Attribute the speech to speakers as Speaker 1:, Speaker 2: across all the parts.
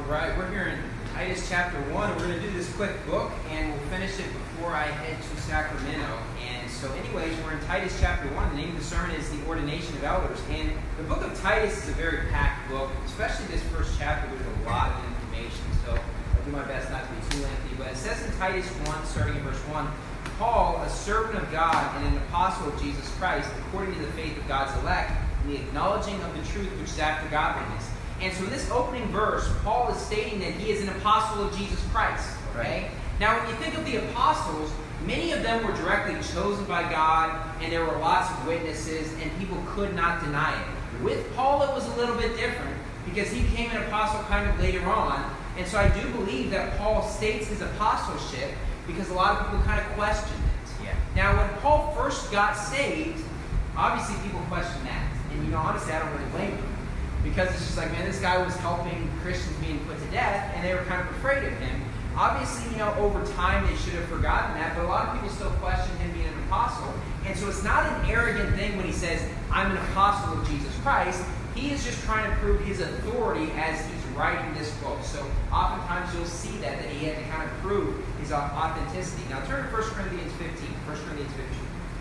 Speaker 1: Alright, we're here in Titus chapter 1. We're going to do this quick book, and we'll finish it before I head to Sacramento. And so anyways, we're in Titus chapter 1. The name of the sermon is The Ordination of Elders. And the book of Titus is a very packed book, especially this first chapter. There's a lot of information, so I'll do my best not to be too lengthy. But it says in Titus 1, starting in verse 1, Paul, a servant of God and an apostle of Jesus Christ, according to the faith of God's elect, and the acknowledging of the truth which is after godliness. And so in this opening verse, Paul is stating that he is an apostle of Jesus Christ. Okay? Now, when you think of the apostles, many of them were directly chosen by God, and there were lots of witnesses, and people could not deny it. With Paul, it was a little bit different, because he became an apostle kind of later on. And so I do believe that Paul states his apostleship because a lot of people kind of questioned it.
Speaker 2: Yeah.
Speaker 1: Now, when Paul first got saved, obviously people questioned that. And, honestly, I don't really blame them. Because it's just like, man, this guy was helping Christians being put to death, and they were kind of afraid of him. Obviously, over time they should have forgotten that, but a lot of people still question him being an apostle. And so it's not an arrogant thing when he says, I'm an apostle of Jesus Christ. He is just trying to prove his authority as he's writing this book. So oftentimes you'll see that he had to kind of prove his authenticity. Now turn to 1 Corinthians 15. 1 Corinthians 15.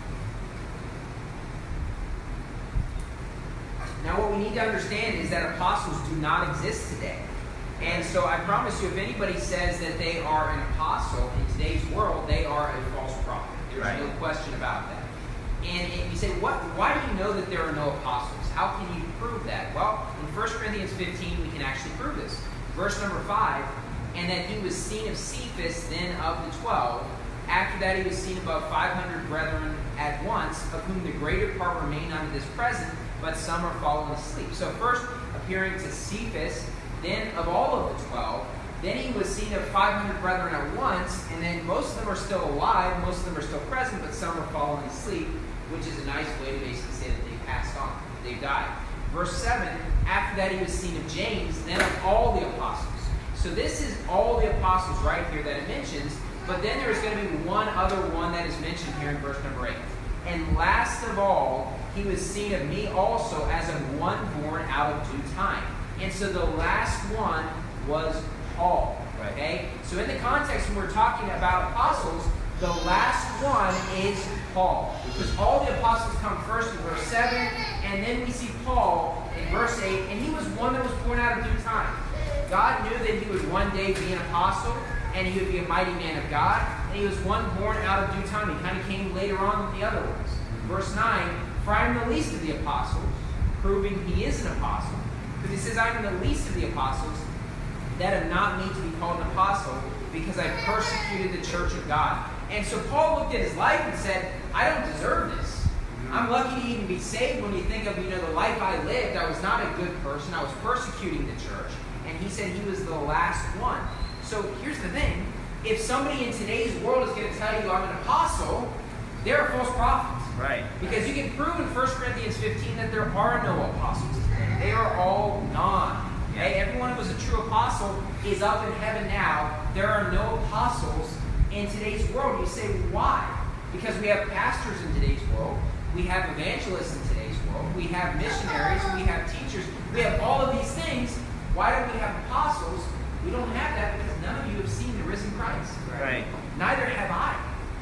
Speaker 1: Now what we need to understand is that apostles do not exist today. And so I promise you, if anybody says that they are an apostle in today's world, they are a false prophet. There's no question about that. And you say, why do you know that there are no apostles? How can you prove that? Well, in 1 Corinthians 15, we can actually prove this. Verse number 5, and that he was seen of Cephas, then of the 12. After that he was seen above 500 brethren at once, of whom the greater part remain unto this present, but some are fallen asleep. So first appearing to Cephas, then of all of the 12, then he was seen of 500 brethren at once, and then most of them are still alive, most of them are still present, but some are fallen asleep, which is a nice way to basically say that they passed on, they died. Verse 7, after that he was seen of James, then of all the apostles. So this is all the apostles right here that it mentions, but then there is going to be one other one that is mentioned here in verse number 8. And last of all, he was seen of me also as of one born out of due time. And so the last one was Paul. Okay? So in the context when we're talking about apostles, the last one is Paul. Because all the apostles come first in verse 7, and then we see Paul in verse 8, and he was one that was born out of due time. God knew that he would one day be an apostle, and he would be a mighty man of God, and he was one born out of due time. He kind of came later on than the other ones. Verse 9, for I am the least of the apostles, proving he is an apostle. Because he says, I am the least of the apostles that have not need to be called an apostle, because I persecuted the church of God. And so Paul looked at his life and said, I don't deserve this. I'm lucky to even be saved. When you think of, the life I lived, I was not a good person. I was persecuting the church. And he said he was the last one. So here's the thing. If somebody in today's world is going to tell you I'm an apostle, they're a false prophet.
Speaker 2: Right.
Speaker 1: Because you can prove in 1 Corinthians 15 that there are no apostles today. They are all gone. Okay? Everyone who was a true apostle is up in heaven now. There are no apostles in today's world. You say, why? Because we have pastors in today's world. We have evangelists in today's world. We have missionaries. We have teachers. We have all of these things. Why don't we have apostles? We don't have that because none of you have seen the risen Christ.
Speaker 2: Right.
Speaker 1: Neither have I.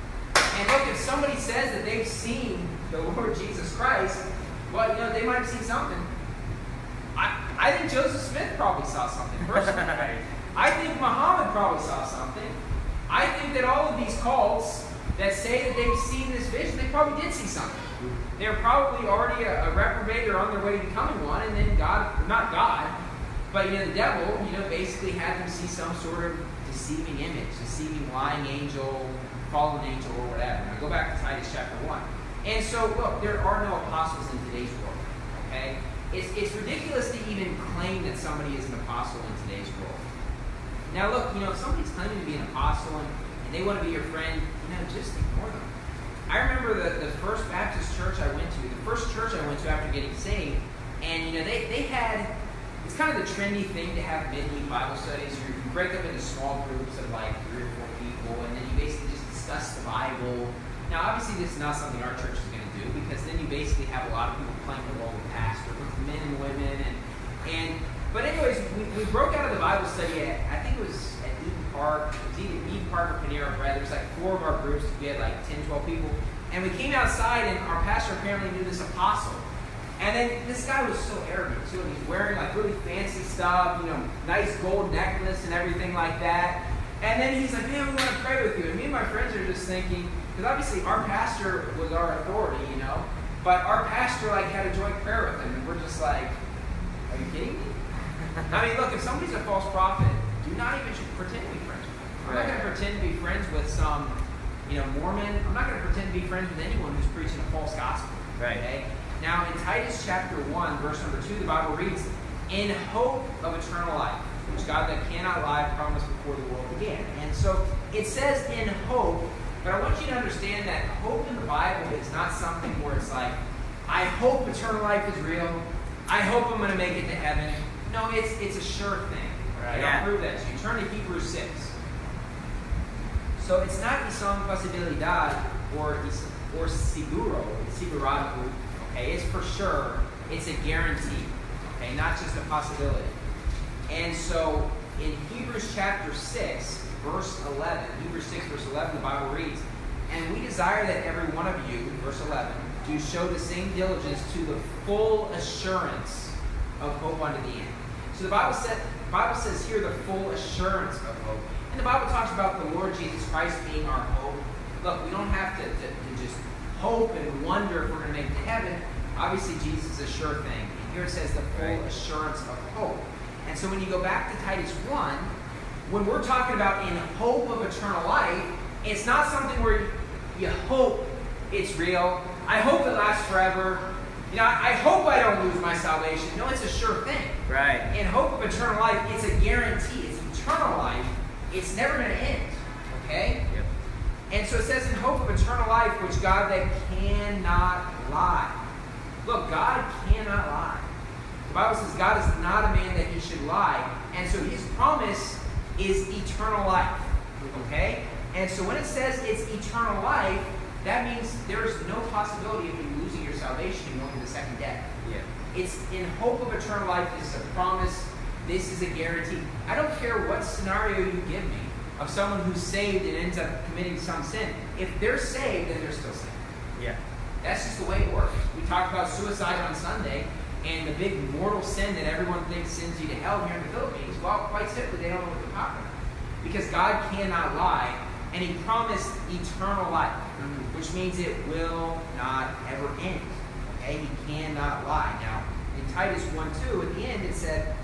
Speaker 1: And look, if somebody says that they've seen the Lord Jesus Christ, well, they might have seen something. I think Joseph Smith probably saw something personally. I think Muhammad probably saw something. I think that all of these cults that say that they've seen this vision, they probably did see something. They're probably already a reprobate or on their way to becoming one, and then God, not God, but the devil, basically had them see some sort of deceiving image, deceiving lying angel, fallen angel, or whatever. Now go back to Titus chapter 1. And so, look, there are no apostles in today's world. Okay? It's ridiculous to even claim that somebody is an apostle in today's world. Now look, if somebody's claiming to be an apostle and they want to be your friend, just ignore them. I remember the first Baptist church I went to, the first church I went to after getting saved, and they had, it's kind of the trendy thing to have midweek Bible studies. You break up into small groups of like 3 or 4 people, and then you basically just discuss the Bible. Now obviously this is not something our church is going to do, because then you basically have a lot of people playing the role of pastor, both men and women, and But anyways, we broke out of the Bible study at, I think it was at Eden Park. It was either Eden Park or Panera Bread. There was like 4 of our groups. We had like 10, 12 people. And we came outside, and our pastor apparently knew this apostle. And then this guy was so arrogant, too. And he's wearing like really fancy stuff, you know, nice gold necklace and everything like that. And then he's like, man, we want to pray with you. And me and my friends are just thinking, because obviously our pastor was our authority, you know. But our pastor like had a joint prayer with him. And we're just like, are you kidding me? I mean, look, if somebody's a false prophet, do not even pretend to be friends with them. I'm not going to pretend to be friends with some, you know, Mormon. I'm not going to pretend to be friends with anyone who's preaching a false gospel.
Speaker 2: Right.
Speaker 1: Okay? Now, in Titus chapter 1, verse number 2, the Bible reads, in hope of eternal life, which God that cannot lie promised before the world began. And so it says in hope, but I want you to understand that hope in the Bible is not something where it's like, I hope eternal life is real. I hope I'm going to make it to heaven. No, it's a sure thing. Right?
Speaker 2: Yeah.
Speaker 1: I'll prove that to you. Turn to Hebrews 6. So it's not isang posibilidad or sigurado. Okay, it's for sure. It's a guarantee. Okay, not just a possibility. And so in Hebrews chapter 6, verse 11, Hebrews 6, verse 11, the Bible reads, and we desire that every one of you, verse 11, do show the same diligence to the full assurance of hope unto the end. So the Bible says here the full assurance of hope. And the Bible talks about the Lord Jesus Christ being our hope. Look, we don't have to just hope and wonder if we're going to make it to heaven. Obviously, Jesus is a sure thing. And here it says the full assurance of hope. And so when you go back to Titus 1, when we're talking about in hope of eternal life, it's not something where you hope it's real. I hope it lasts forever. You know, I hope I don't lose my salvation. No, it's a sure thing.
Speaker 2: Right.
Speaker 1: In hope of eternal life, it's a guarantee. It's eternal life. It's never going to end. Okay?
Speaker 2: Yep.
Speaker 1: And so it says in hope of eternal life, which God that cannot lie. Look, God cannot lie. The Bible says God is not a man that he should lie. And so his promise is eternal life. Okay? And so when it says it's eternal life, that means there is no possibility of you losing your salvation and going to the second death.
Speaker 2: Yeah.
Speaker 1: It's in hope of eternal life. This is a promise. This is a guarantee. I don't care what scenario you give me of someone who's saved and ends up committing some sin. If they're saved, then they're still saved.
Speaker 2: Yeah.
Speaker 1: That's just the way it works. We talked about suicide on Sunday, and the big mortal sin that everyone thinks sends you to hell here in the Philippines. Well, quite simply, they don't know what they're talking about. Because God cannot lie, and he promised eternal life, which means it will not ever end. Okay? He cannot lie. Now, in Titus 1:2, at the end, it said,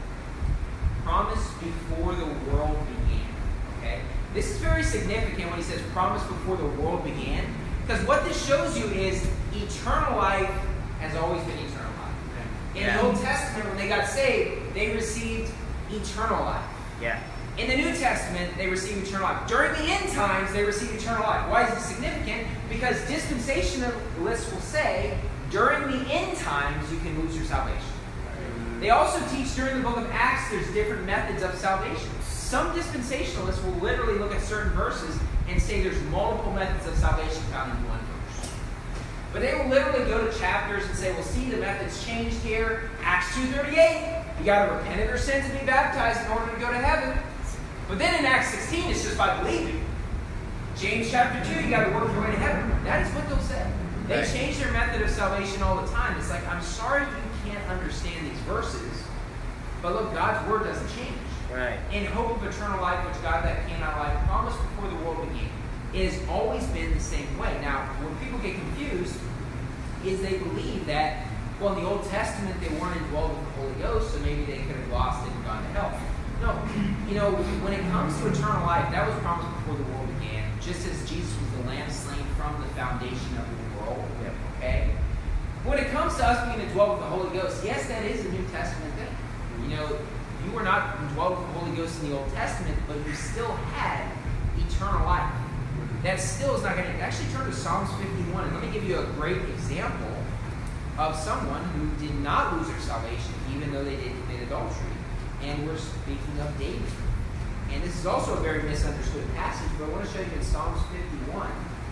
Speaker 1: promise before the world began. Okay? This is very significant when he says promise before the world began, because what this shows you is eternal life has always been eternal life. In the Old Testament, when they got saved, they received eternal life.
Speaker 2: Yeah.
Speaker 1: In the New Testament, they receive eternal life. During the end times, they receive eternal life. Why is it significant? Because dispensationalists will say, during the end times, you can lose your salvation. They also teach during the book of Acts, there's different methods of salvation. Some dispensationalists will literally look at certain verses and say there's multiple methods of salvation found in one verse. But they will literally go to chapters and say, well, see, the method's changed here. Acts 2:38, you got to repent of your sins and be baptized in order to go to heaven. But then in Acts 16, it's just by believing. James chapter 2, you got to work your way to heaven. That is what they'll say. They change their method of salvation all the time. It's like, I'm sorry you can't understand these verses, but look, God's word doesn't change.
Speaker 2: Right.
Speaker 1: In hope of eternal life, which God that cannot lie promised before the world began. It has always been the same way. Now, when people get confused, is they believe that, well, in the Old Testament, they weren't indwelled with the Holy Ghost, so maybe they could have lost it and gone to hell. No, you know, when it comes to eternal life, that was promised before the world began, just as Jesus was the lamb slain from the foundation of the world. Okay? When it comes to us being indwelled with the Holy Ghost, yes, that is a New Testament thing. You know, you were not indwelled with the Holy Ghost in the Old Testament, but you still had eternal life. That still is not going to... Actually, turn to Psalms 51, and let me give you a great example of someone who did not lose their salvation, even though they did commit adultery. And we're speaking of David. And this is also a very misunderstood passage, but I want to show you in Psalms 51,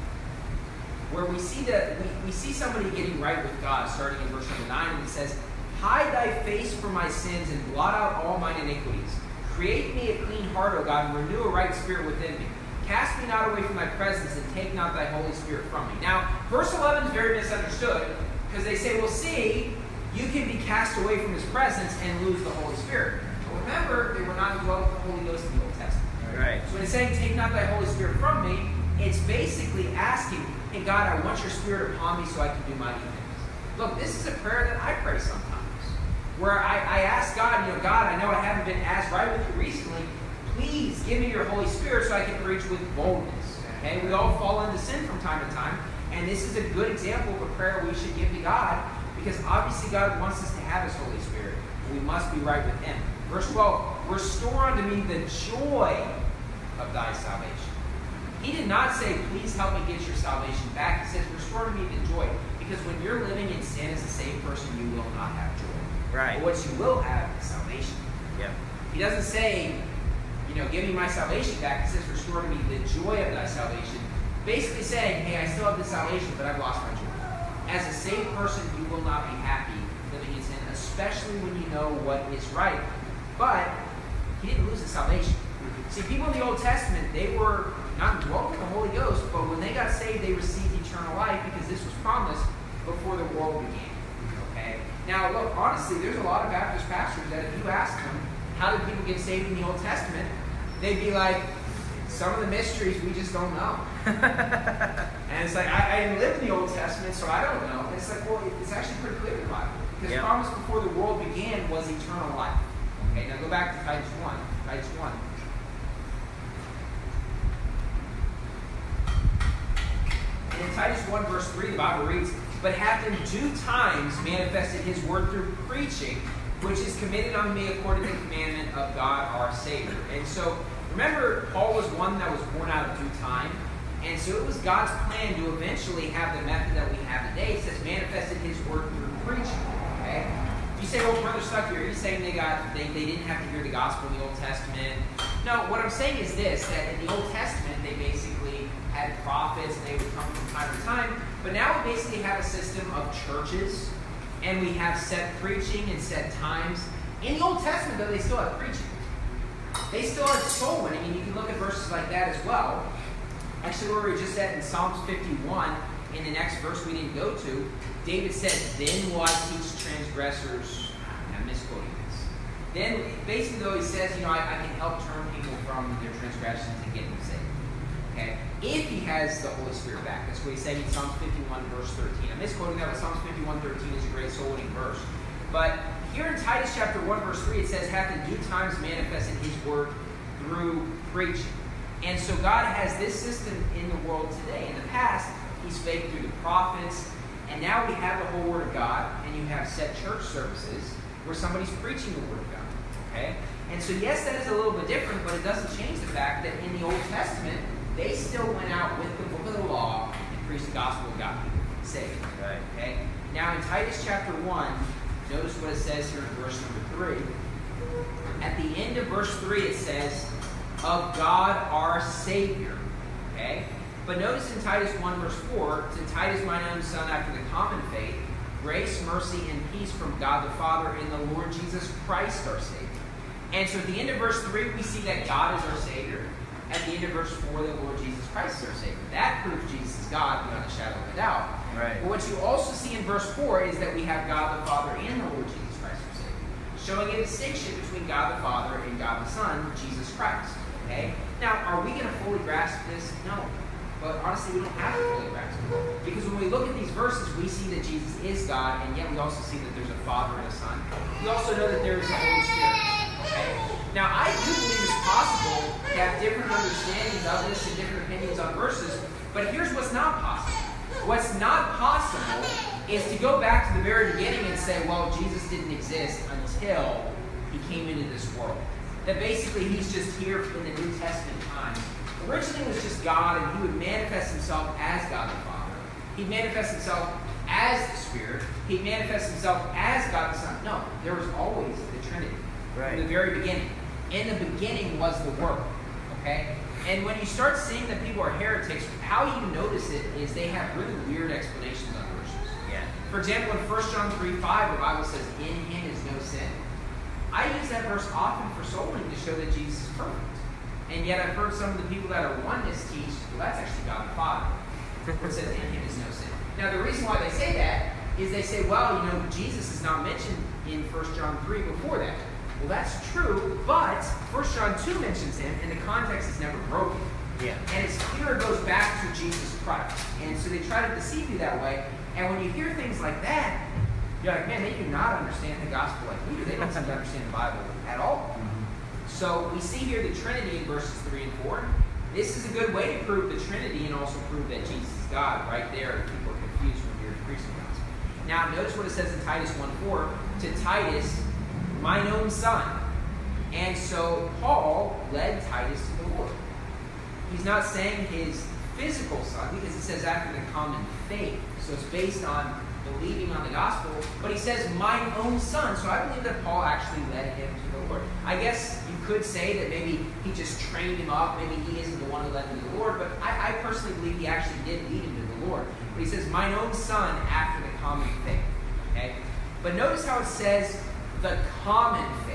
Speaker 1: where we see that we see somebody getting right with God, starting in verse number 9, and it says, Hide thy face from my sins and blot out all mine iniquities. Create me a clean heart, O God, and renew a right spirit within me. Cast me not away from thy presence, and take not thy Holy Spirit from me. Now, verse 11 is very misunderstood, because they say, well, see, you can be cast away from his presence and lose the Holy Spirit. But remember, they were not indwelt with the Holy Ghost in the Old Testament.
Speaker 2: Right.
Speaker 1: So when it's saying, take not thy Holy Spirit from me, it's basically asking, hey, God, I want your Spirit upon me so I can do mighty things. Look, this is a prayer that I pray sometimes, where I ask God, God, I know I haven't been as right with you recently. Please give me your Holy Spirit so I can preach with boldness. Okay? We all fall into sin from time to time, and this is a good example of a prayer we should give to God, because obviously God wants us to have his Holy Spirit. We must be right with him. Verse 12, restore unto me the joy of thy salvation. He did not say, please help me get your salvation back. He says, restore to me the joy. Because when you're living in sin as the same person, you will not have joy.
Speaker 2: Right.
Speaker 1: But what you will have is salvation.
Speaker 2: Yep.
Speaker 1: He doesn't say, give me my salvation back. He says, restore to me the joy of thy salvation. Basically saying, hey, I still have the salvation, but I've lost my joy. As a saved person, you will not be happy living in sin, especially when you know what is right. But he didn't lose his salvation. See, people in the Old Testament, they were not indwelt with the Holy Ghost, but when they got saved, they received eternal life because this was promised before the world began. Okay? Now, look, honestly, there's a lot of Baptist pastors that if you ask them, how did people get saved in the Old Testament? They'd be like, some of the mysteries we just don't know. And it's like, I didn't live in the Old Testament, so I don't know. And it's like, well, it's actually pretty clear in the Bible. Because the promise before the world began was eternal life. Okay, now go back to Titus 1. Titus 1. And in Titus 1, verse 3, the Bible reads, but hath in due times manifested his word through preaching, which is committed unto me according to the commandment of God our Savior. And so, remember, Paul was one that was born out of due time. And so it was God's plan to eventually have the method that we have today. It says manifested his word through preaching. Okay? You say, well, Brother Stuckey, are you saying they didn't have to hear the gospel in the Old Testament? No, what I'm saying is this, that in the Old Testament, they basically had prophets, and they would come from time to time. But now we basically have a system of churches, and we have set preaching and set times. In the Old Testament, though, they still have preaching. They still have soul winning, and you can look at verses like that as well. Actually, where we were just at in Psalms 51, in the next verse we didn't go to, David said, then will I teach transgressors. I'm misquoting this. Then, basically, though, he says, I can help turn people from their transgressions and get them saved. Okay? If he has the Holy Spirit back. That's what he said in Psalms 51, verse 13. I'm misquoting that, but Psalms 51, 13 is a great soul-winning verse. But here in Titus chapter 1, verse 3, it says, hath in due times manifested his word through preaching. And so God has this system in the world today. In the past, he spake through the prophets, and now we have the whole Word of God, and you have set church services where somebody's preaching the Word of God. Okay? And so yes, that is a little bit different, but it doesn't change the fact that in the Old Testament, they still went out with the book of the law and preached the gospel of God. Saved.
Speaker 2: Right.
Speaker 1: Okay? Now in Titus chapter 1, notice what it says here in verse number 3. At the end of verse 3, it says, of God our Savior. Okay? But notice in Titus 1 verse 4, to Titus mine own son after the common faith, grace, mercy, and peace from God the Father and the Lord Jesus Christ our Savior. And so at the end of verse 3, we see that God is our Savior. At the end of verse 4, the Lord Jesus Christ is our Savior. That proves Jesus is God beyond a shadow of a doubt.
Speaker 2: Right.
Speaker 1: But what you also see in verse 4 is that we have God the Father and the Lord Jesus Christ our Savior, showing a distinction between God the Father and God the Son, Jesus Christ. Okay? Now, are we going to fully grasp this? No. But honestly, we don't have to fully grasp it. Because when we look at these verses, we see that Jesus is God, and yet we also see that there's a Father and a Son. We also know that there is a Holy Spirit. Okay? Now, I do believe it's possible to have different understandings of this and different opinions on verses, but here's what's not possible. What's not possible is to go back to the very beginning and say, well, Jesus didn't exist until he came into this world. That basically he's just here in the New Testament time. Originally it was just God, and he would manifest himself as God the Father. He'd manifest himself as the Spirit. He'd manifest himself as God the Son. No, there was always the Trinity. Right. From the very beginning. In the beginning was the Word. Okay? And when you start seeing that people are heretics, how you notice it is they have really weird explanations on verses.
Speaker 2: Yeah.
Speaker 1: For example, in 1 John 3:5, the Bible says, in him is no sin. I use that verse often for soling to show that Jesus is perfect. And yet I've heard some of the people that are oneness teach, well, that's actually God the Father. It says in him is no sin. Now, the reason why they say that is they say, well, Jesus is not mentioned in 1 John 3 before that. Well, that's true, but 1 John 2 mentions him, and the context is never broken.
Speaker 2: Yeah.
Speaker 1: And it's clear it goes back to Jesus Christ. And so they try to deceive you that way. And when you hear things like that, you're like, man, they do not understand the gospel like we do. They don't seem to understand the Bible at all. So we see here the Trinity in verses 3 and 4. This is a good way to prove the Trinity and also prove that Jesus is God right there. People are confused when you're preaching the gospel. Now, notice what it says in Titus 1:4, to Titus, mine own son. And so Paul led Titus to the Lord. He's not saying his physical son, because it says after the common faith. So it's based on believing on the gospel. But he says, mine own son. So I believe that Paul actually led him to the Lord. I guess you could say that maybe he just trained him up. Maybe he isn't the one who led him to the Lord. But I personally believe he actually did lead him to the Lord. But he says, mine own son after the common faith. Okay? But notice how it says, the common faith.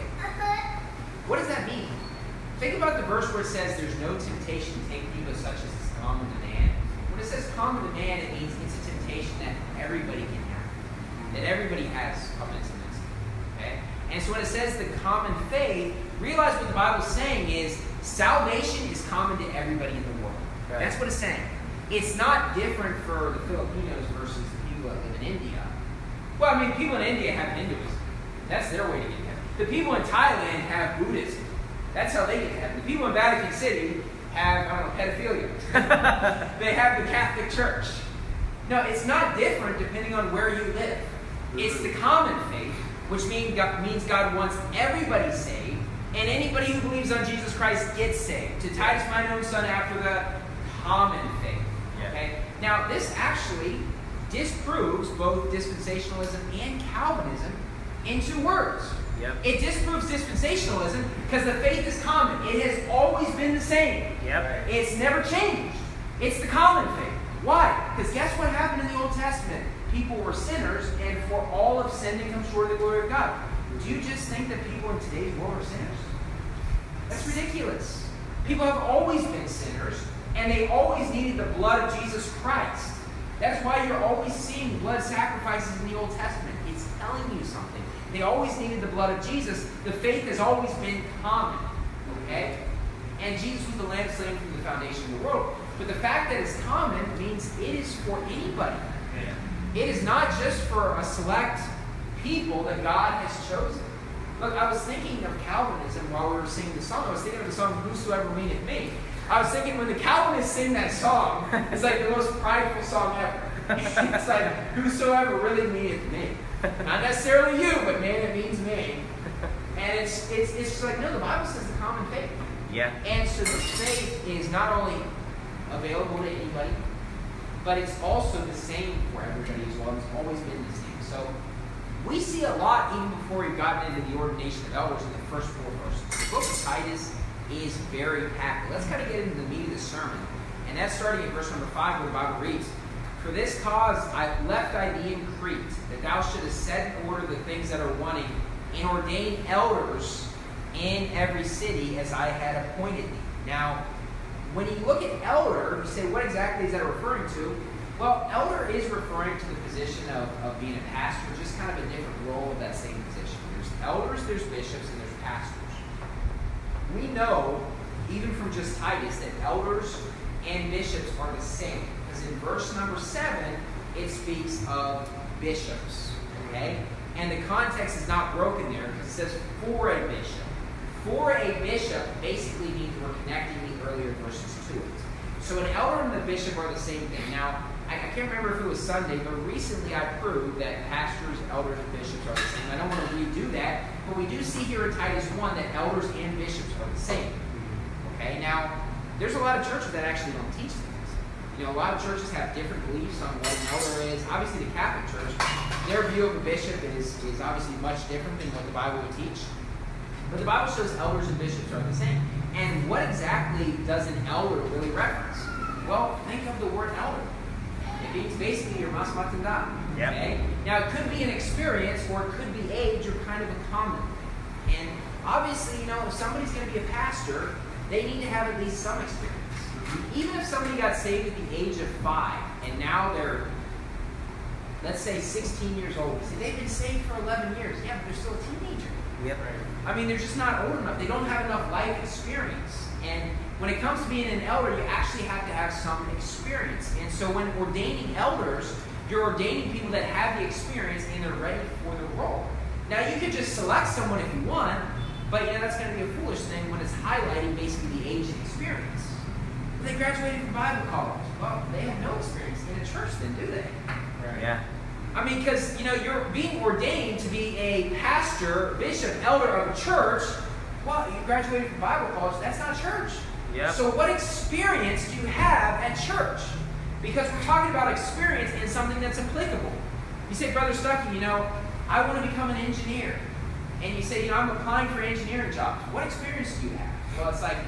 Speaker 1: What does that mean? Think about the verse where it says there's no temptation taken you but such as is common to man. When it says common to man, it means it's a temptation that everybody can have. That everybody has come into this. Okay? And so when it says the common faith, realize what the Bible's saying is salvation is common to everybody in the world. Right. That's what it's saying. It's not different for the Filipinos versus the people that live in India. Well, I mean, people in India have Hinduism. That's their way to get heaven. The people in Thailand have Buddhism. That's how they get heaven. The people in Vatican City have, pedophilia. They have the Catholic Church. No, it's not different depending on where you live. It's the common faith, which means God wants everybody saved, and anybody who believes on Jesus Christ gets saved. To Titus, mine own son, after the common faith. Okay? Now, this actually disproves both dispensationalism and Calvinism in 2 words.
Speaker 2: Yep.
Speaker 1: It disproves dispensationalism because the faith is common. It has always been the same.
Speaker 2: Yep.
Speaker 1: It's never changed. It's the common faith. Why? Because guess what happened in the Old Testament? People were sinners, and for all of sin and come short of the glory of God. Do you just think that people in today's world are sinners? That's ridiculous. People have always been sinners, and they always needed the blood of Jesus Christ. That's why you're always seeing blood sacrifices in the Old Testament. It's telling you something. They always needed the blood of Jesus. The faith has always been common. Okay? And Jesus was the lamb slain from the foundation of the world. But the fact that it's common means it is for anybody. Yeah. It is not just for a select people that God has chosen. Look, I was thinking of Calvinism while we were singing the song. I was thinking of the song, Whosoever Meaneth Me. I was thinking when the Calvinists sing that song, it's like the most prideful song ever. It's like, whosoever really meaneth me. Not necessarily you, but man, it means me. And it's just like, no, the Bible says the common faith.
Speaker 2: Yeah.
Speaker 1: And so this faith is not only available to anybody, but it's also the same for everybody as well. It's always been the same. So we see a lot even before we've gotten into the ordination of elders in the first 4 verses. The book of Titus is very packed. Let's kind of get into the meat of the sermon. And that's starting at verse number 5 where the Bible reads, For this cause I left thee in Crete, that thou shouldest set in order the things that are wanting, and ordain elders in every city as I had appointed thee. Now, when you look at elder, you say, what exactly is that referring to? Well, elder is referring to the position of being a pastor, just kind of a different role of that same position. There's elders, there's bishops, and there's pastors. We know, even from just Titus, that elders and bishops are the same. Because in verse number 7, it speaks of bishops. Okay? And the context is not broken there because it says for a bishop. For a bishop basically means we're connecting the earlier verses to it. So an elder and the bishop are the same thing. Now, I can't remember if it was Sunday, but recently I proved that pastors, elders, and bishops are the same. I don't want to redo that, but we do see here in Titus 1 that elders and bishops are the same. Okay, now, there's a lot of churches that actually don't teach things. You know, a lot of churches have different beliefs on what an elder is. Obviously, the Catholic Church, their view of a bishop is obviously much different than what the Bible would teach. But the Bible shows elders and bishops are the same. And what exactly does an elder really reference? Well, think of the word elder. It means basically you're mas matanda.
Speaker 2: Yep.
Speaker 1: Okay? Now, it could be an experience, or it could be age, or kind of a common thing. And obviously, if somebody's going to be a pastor, they need to have at least some experience. Even if somebody got saved at the age of 5, and now they're, let's say, 16 years old. You say, they've been saved for 11 years. Yeah, but they're still a teenager.
Speaker 2: Yep.
Speaker 1: I mean, they're just not old enough. They don't have enough life experience. And when it comes to being an elder, you actually have to have some experience. And so when ordaining elders, you're ordaining people that have the experience and they're ready for the role. Now, you could just select someone if you want, but that's going to be a foolish thing when it's highlighting basically the age and experience. They graduated from Bible college. Well, they have no experience in a church then, do they?
Speaker 2: Right. Yeah.
Speaker 1: I mean, because, you're being ordained to be a pastor, bishop, elder of a church. Well, you graduated from Bible college. That's not church.
Speaker 2: Yep.
Speaker 1: So what experience do you have at church? Because we're talking about experience in something that's applicable. You say, Brother Stuckey, I want to become an engineer. And you say, I'm applying for engineering jobs. What experience do you have? Well, it's like,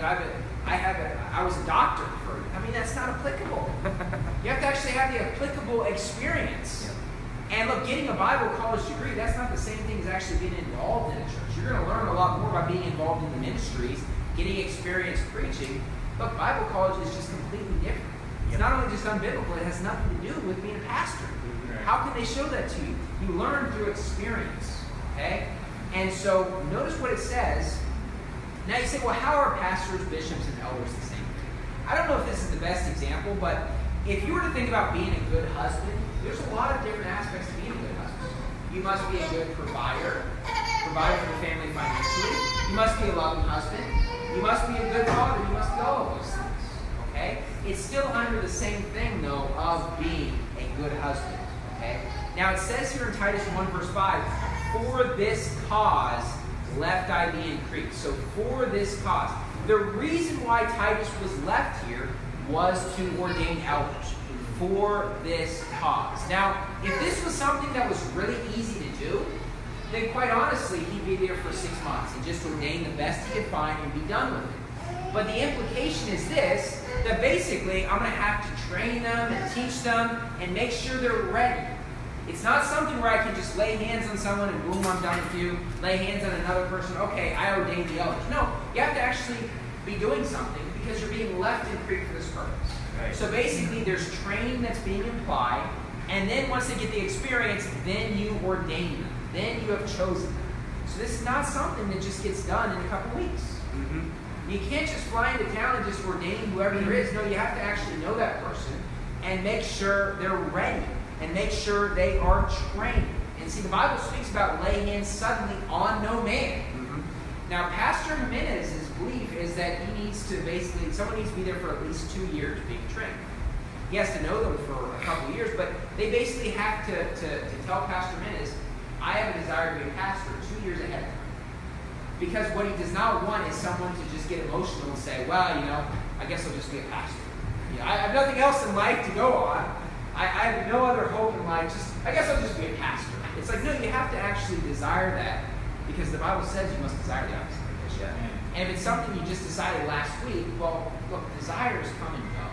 Speaker 1: I was a doctor. That's not applicable. You have to actually have the applicable experience. And look, getting a Bible college degree, that's not the same thing as actually being involved in a church. You're going to learn a lot more by being involved in the ministries, getting experience preaching. Look, Bible college is just completely different. It's not only just unbiblical, it has nothing to do with being a pastor. How can they show that to you? You learn through experience. Okay? And so, notice what it says. Now you say, well, how are pastors, bishops, and elders the same thing? I don't know if this is the best example, but if you were to think about being a good husband, there's a lot of different aspects to being a good husband. You must be a good provider for the family financially. You must be a loving husband. You must be a good father. You must be all of those things. Okay? It's still under the same thing, though, of being a good husband. Okay? Now it says here in Titus 1 verse 5, for this cause left I thee in Crete. So for this cause. The reason why Titus was left here was to ordain elders. For this cause. Now, if this was something that was really easy to do, then quite honestly, he'd be there for 6 months and just ordain the best he could find and be done with it. But the implication is this, that basically I'm going to have to train them and teach them and make sure they're ready. It's not something where I can just lay hands on someone and boom, I'm done with you. Lay hands on another person, okay, I ordained the elders. No, you have to actually be doing something because you're being left in Crete for this purpose. Right. So basically there's training that's being implied, and then once they get the experience, then you ordain them. Then you have chosen them. So this is not something that just gets done in a couple weeks. Mm-hmm. You can't just fly into town and just ordain whoever there is. No, you have to actually know that person and make sure they're ready and make sure they are trained. And see, the Bible speaks about laying hands suddenly on no man. Mm-hmm. Now, Pastor Jimenez's belief is that he needs to basically, someone needs to be there for at least 2 years being trained. He has to know them for a couple of years, but they basically have to tell Pastor Jimenez, I have a desire to be a pastor 2 years ahead of time. Because what he does not want is someone to just get emotional and say, well, I guess I'll just be a pastor. I have nothing else in life to go on. I have no other hope in life. I guess I'll just be a pastor. It's like, no, you have to actually desire that because the Bible says you must desire the office of bishop. And if it's something you just decided last week, well, look, desires come and go.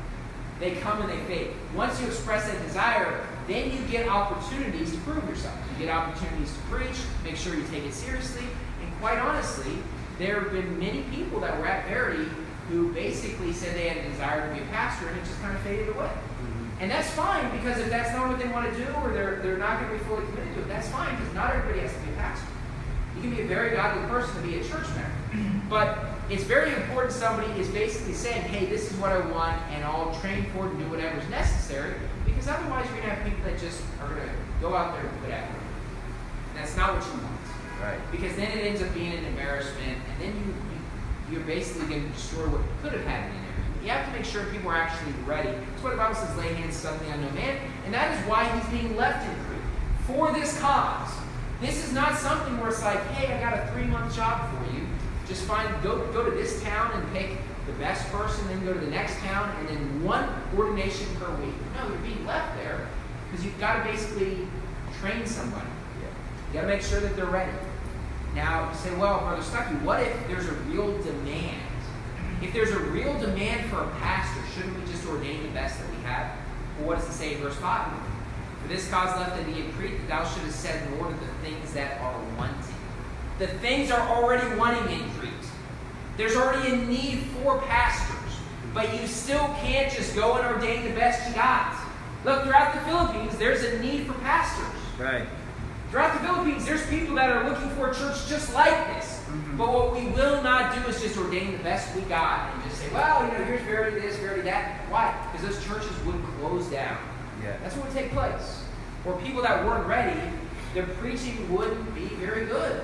Speaker 1: They come and they fade. Once you express that desire, then you get opportunities to prove yourself. You get opportunities to preach, make sure you take it seriously. And quite honestly, there have been many people that were at Verity who basically said they had a desire to be a pastor, and it just kind of faded away. And that's fine, because if that's not what they want to do, or they're not going to be fully committed to it, that's fine, because not everybody has to be a pastor. You can be a very godly person to be a church member. But it's very important somebody is basically saying, hey, this is what I want, and I'll train for it and do whatever's necessary, because otherwise you're going to have people that just are going to go out there and put effort. And that's not what you want.
Speaker 2: Right. Because
Speaker 1: then it ends up being an embarrassment, and then you're basically going to destroy what could have happened in there. You have to make sure people are actually ready. That's what the Bible says, lay hands suddenly on no man. And that is why he's being left in Crete. For this cause. This is not something where it's like, hey, I got a 3-month job for you. Just go to this town and pick the best person, then go to the next town, and then 1 ordination per week. No, you're being left there because you've got to basically train somebody. You got to make sure that they're ready. Now, you say, well, Brother Stuckey, what if there's a real demand? If there's a real demand for a pastor, shouldn't we just ordain the best that we have? Well, what does it say in verse 5? For this cause left unto thee in Crete, that thou shouldest set in order the things that are wanting. The things are already wanting in Crete. There's already a need for pastors. But you still can't just go and ordain the best you got. Look, throughout the Philippines, there's a need for pastors.
Speaker 2: Right.
Speaker 1: Throughout the Philippines, there's people that are looking for a church just like this. Mm-hmm. But what we will not do is just ordain the best we got and just say, well, here's Verity this, Verity that. Why? Because those churches would close down.
Speaker 2: Yeah.
Speaker 1: That's what would take place. Or people that weren't ready, their preaching wouldn't be very good.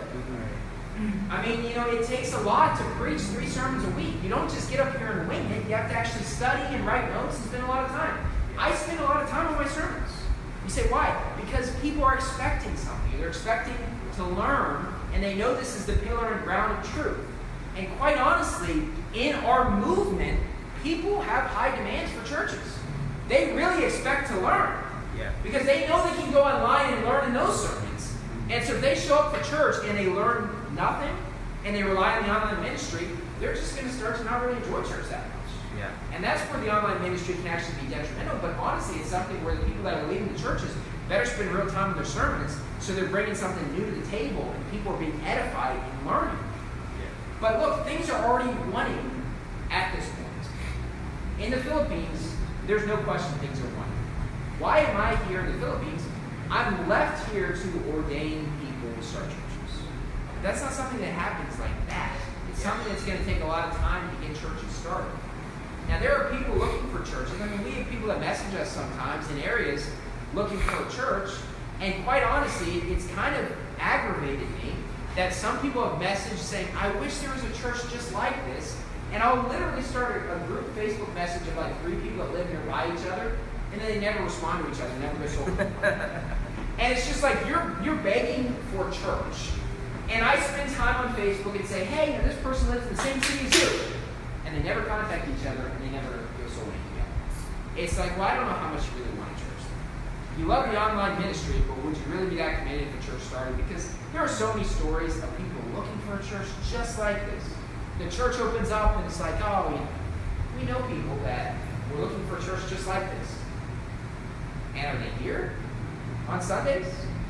Speaker 1: Mm-hmm. I mean, it takes a lot to preach 3 sermons a week. You don't just get up here and wing it. You have to actually study and write notes and spend a lot of time. I spend a lot of time on my sermons. You say, why? Because people are expecting something. They're expecting to learn, and they know this is the pillar and ground of truth. And quite honestly, in our movement, people have high demands for churches. They really expect to learn.
Speaker 2: Yeah.
Speaker 1: Because they know they can go online and learn in those sermons. And so if they show up for church and they learn nothing, and they rely on the online ministry, they're just going to start to not really enjoy church that much.
Speaker 2: Yeah.
Speaker 1: And that's where the online ministry can actually be detrimental. But honestly, it's something where the people that are leading the churches better spend real time in their sermons, so they're bringing something new to the table, and people are being edified and learning.
Speaker 2: Yeah.
Speaker 1: But look, things are already wanting at this point. In the Philippines, there's no question things are wanting. Why am I here in the Philippines? I'm left here to ordain people to start churches. That's not something that happens like that. It's something that's going to take a lot of time to get churches started. Now, there are people looking for churches. I mean, we have people that message us sometimes in areas looking for a church, and quite honestly, it's kind of aggravated me that some people have messaged saying, I wish there was a church just like this, and I'll literally start a group Facebook message of like 3 people that live nearby each other, and then they never respond to each other, never go social. And it's just like, you're begging for church. And I spend time on Facebook and say, hey, this person lives in the same city as you. And they never contact each other, and they never go soul winning together. It's like, well, I don't know how much you really want a church. You love the online ministry, but would you really be that committed if a church started? Because there are so many stories of people looking for a church just like this. The church opens up, and it's like, oh, we know people that were looking for a church just like this. And are they here on Sundays?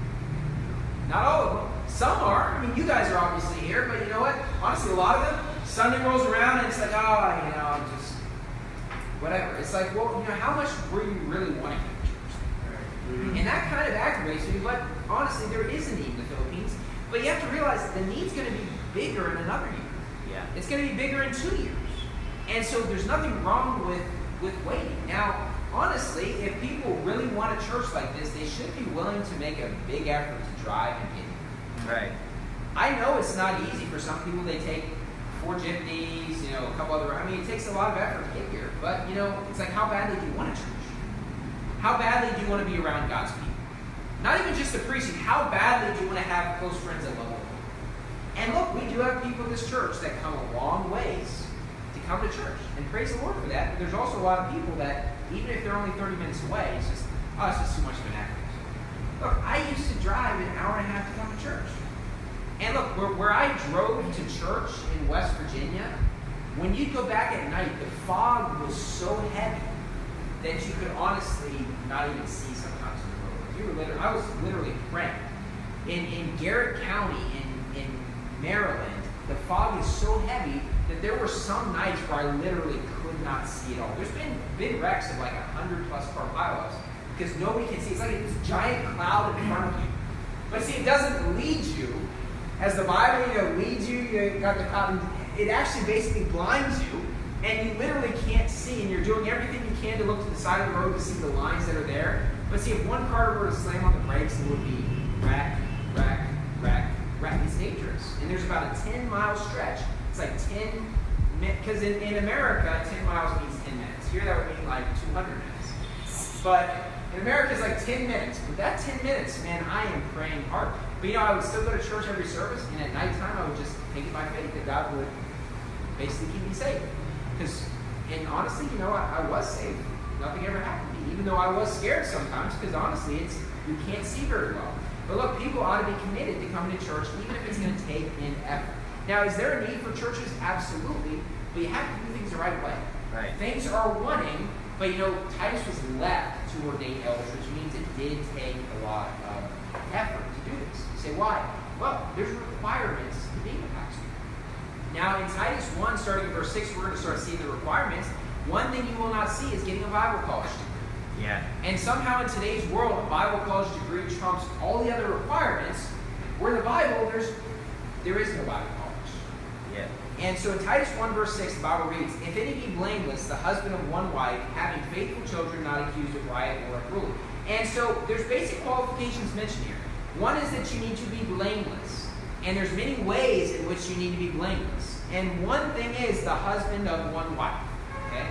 Speaker 1: Not all of them. Some are. I mean, you guys are obviously here, but you know what? Honestly, a lot of them, Sunday rolls around and it's like, I'm just, whatever. It's like, well, how much were you really wanting in church? Mm-hmm. And that kind of aggravates me, but honestly, there is a need in the Philippines. But you have to realize the need's going to be bigger in another year.
Speaker 2: Yeah.
Speaker 1: It's going to be bigger in 2 years. And so there's nothing wrong with waiting. Now, honestly, if people really want a church like this, they should be willing to make a big effort to drive and get here.
Speaker 2: Right.
Speaker 1: I know it's not easy for some people. They take 4 jeepneys, a couple other. I mean, it takes a lot of effort to get here. But, it's like, how badly do you want a church? How badly do you want to be around God's people? Not even just the preaching. How badly do you want to have close friends that love the Lord? And look, we do have people in this church that come a long ways to come to church. And praise the Lord for that. But there's also a lot of people that, even if they're only 30 minutes away, it's just too much of an effort. Look, I used to drive an hour and a half to come to church. And look, where I drove to church in West Virginia, when you'd go back at night, the fog was so heavy that you could honestly not even see sometimes in the road. I was literally praying. In Garrett County, in Maryland, the fog is so heavy that there were some nights where I literally could not see at all. There's been big wrecks of like 100+ car pileups because nobody can see. It's like this giant cloud in front of you. But see, it doesn't lead you. As the Bible leads you, you got the cloud. It actually basically blinds you, and you literally can't see, and you're doing everything you can to look to the side of the road to see the lines that are there. But see, if one car were to slam on the brakes, it would be rack. It's dangerous. And there's about a 10-mile stretch. It's like 10 minutes, because in America, 10 miles means 10 minutes. Here, that would mean like 200 minutes. But in America, it's like 10 minutes. But that 10 minutes, man, I am praying hard. But I would still go to church every service, and at nighttime, I would just take it by faith that God would basically keep me safe. And honestly, I was safe. Nothing ever happened to me, even though I was scared sometimes, because honestly, you can't see very well. But look, people ought to be committed to coming to church, even if it's going to take an effort. Now, is there a need for churches? Absolutely. But you have to do things the right way.
Speaker 2: Right.
Speaker 1: Things are wanting, But Titus was left to ordain elders, which means it did take a lot of effort to do this. You say, why? Well, there's requirements to being a pastor. Now, in Titus 1, starting in verse 6, we're going to start seeing the requirements. One thing you will not see is getting a Bible college degree.
Speaker 2: Yeah.
Speaker 1: And somehow in today's world, a Bible college degree trumps all the other requirements, where in the Bible, there is no Bible college.
Speaker 2: Yeah.
Speaker 1: And so in Titus 1, verse 6, the Bible reads, "If any be blameless, the husband of one wife, having faithful children, not accused of riot or unruly." And so there's basic qualifications mentioned here. One is that you need to be blameless. And there's many ways in which you need to be blameless. And one thing is the husband of one wife. Okay?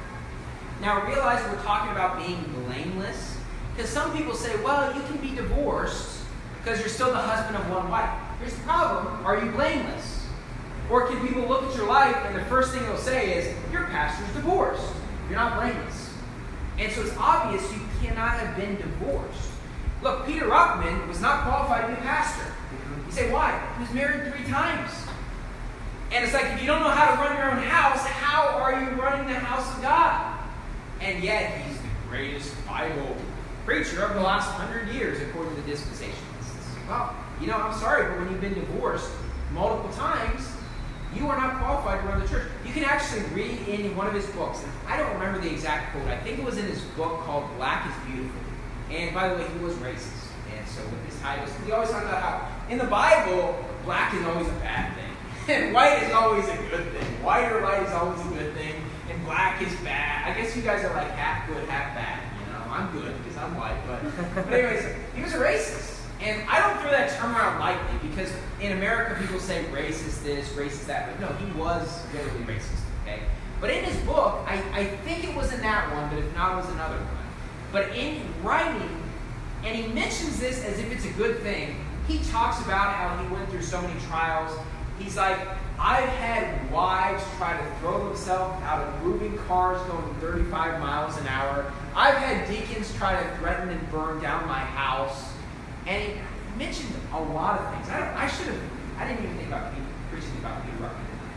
Speaker 1: Now realize we're talking about being blameless. Because some people say, well, you can be divorced because you're still the husband of one wife. Here's the problem. Are you blameless? Or can people look at your life and the first thing they'll say is, your pastor's divorced. You're not blameless. And so it's obvious you cannot have been divorced. Look, Peter Ruckman was not qualified to be a pastor. You say, why? He was married 3 times. And it's like, if you don't know how to run your own house, how are you running the house of God? And yet, he's the greatest Bible preacher of the last 100 years, according to the dispensationalists. Well, I'm sorry, but when you've been divorced multiple times, you are not qualified to run the church. You can actually read in one of his books, and I don't remember the exact quote. I think it was in his book called Black is Beautiful. And by the way, he was racist. And so with his titles, he always talked about how in the Bible, black is always a bad thing. And white is always a good thing. White or light is always a good thing. And black is bad. I guess you guys are like half good, half bad. I'm good because I'm white. But anyways, he was a racist. And I don't throw that term around lightly because in America people say racist this, racist that. But no, he was literally racist. Okay? But in his book, I think it was in that one, but if not, it was another one. But in writing, and he mentions this as if it's a good thing, he talks about how he went through so many trials. He's like, I've had wives try to throw themselves out of moving cars going 35 miles an hour. I've had deacons try to threaten and burn down my house. And he mentioned a lot of things. I didn't even think about preaching about Peter Ruckman tonight.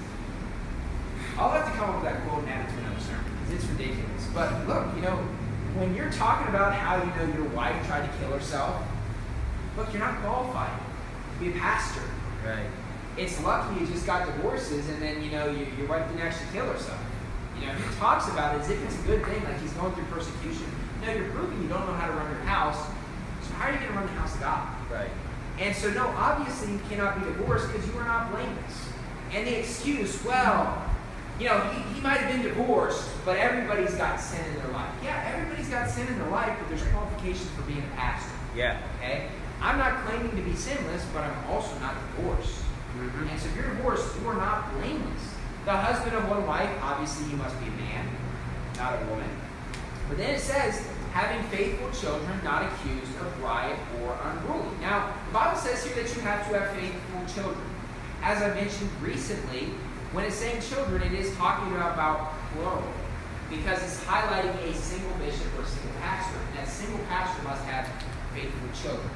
Speaker 1: I'll have to come up with that quote and add it to another sermon because it's ridiculous. But look, when you're talking about how your wife tried to kill herself, look, you're not qualified to be a pastor.
Speaker 2: Right.
Speaker 1: It's lucky you just got divorces and then, your wife didn't actually kill herself. He talks about it as if it's a good thing, like he's going through persecution. No, you're proving you don't know how to run your house. So how are you going to run the house of God?
Speaker 2: Right.
Speaker 1: And so, no, obviously you cannot be divorced because you are not blameless. And the excuse, well, he might have been divorced, but everybody's got sin in their life. Yeah, everybody's got sin in their life, but there's qualifications for being a pastor.
Speaker 2: Yeah.
Speaker 1: Okay? I'm not claiming to be sinless, but I'm also not divorced. Mm-hmm. And so if you're divorced, you are not blameless. The husband of one wife, obviously you must be a man, not a woman. But then it says, having faithful children, not accused of riot or unruly. Now, the Bible says here that you have to have faithful children. As I mentioned recently, when it's saying children, it is talking about plural. Because it's highlighting a single bishop or a single pastor. And that single pastor must have faithful children.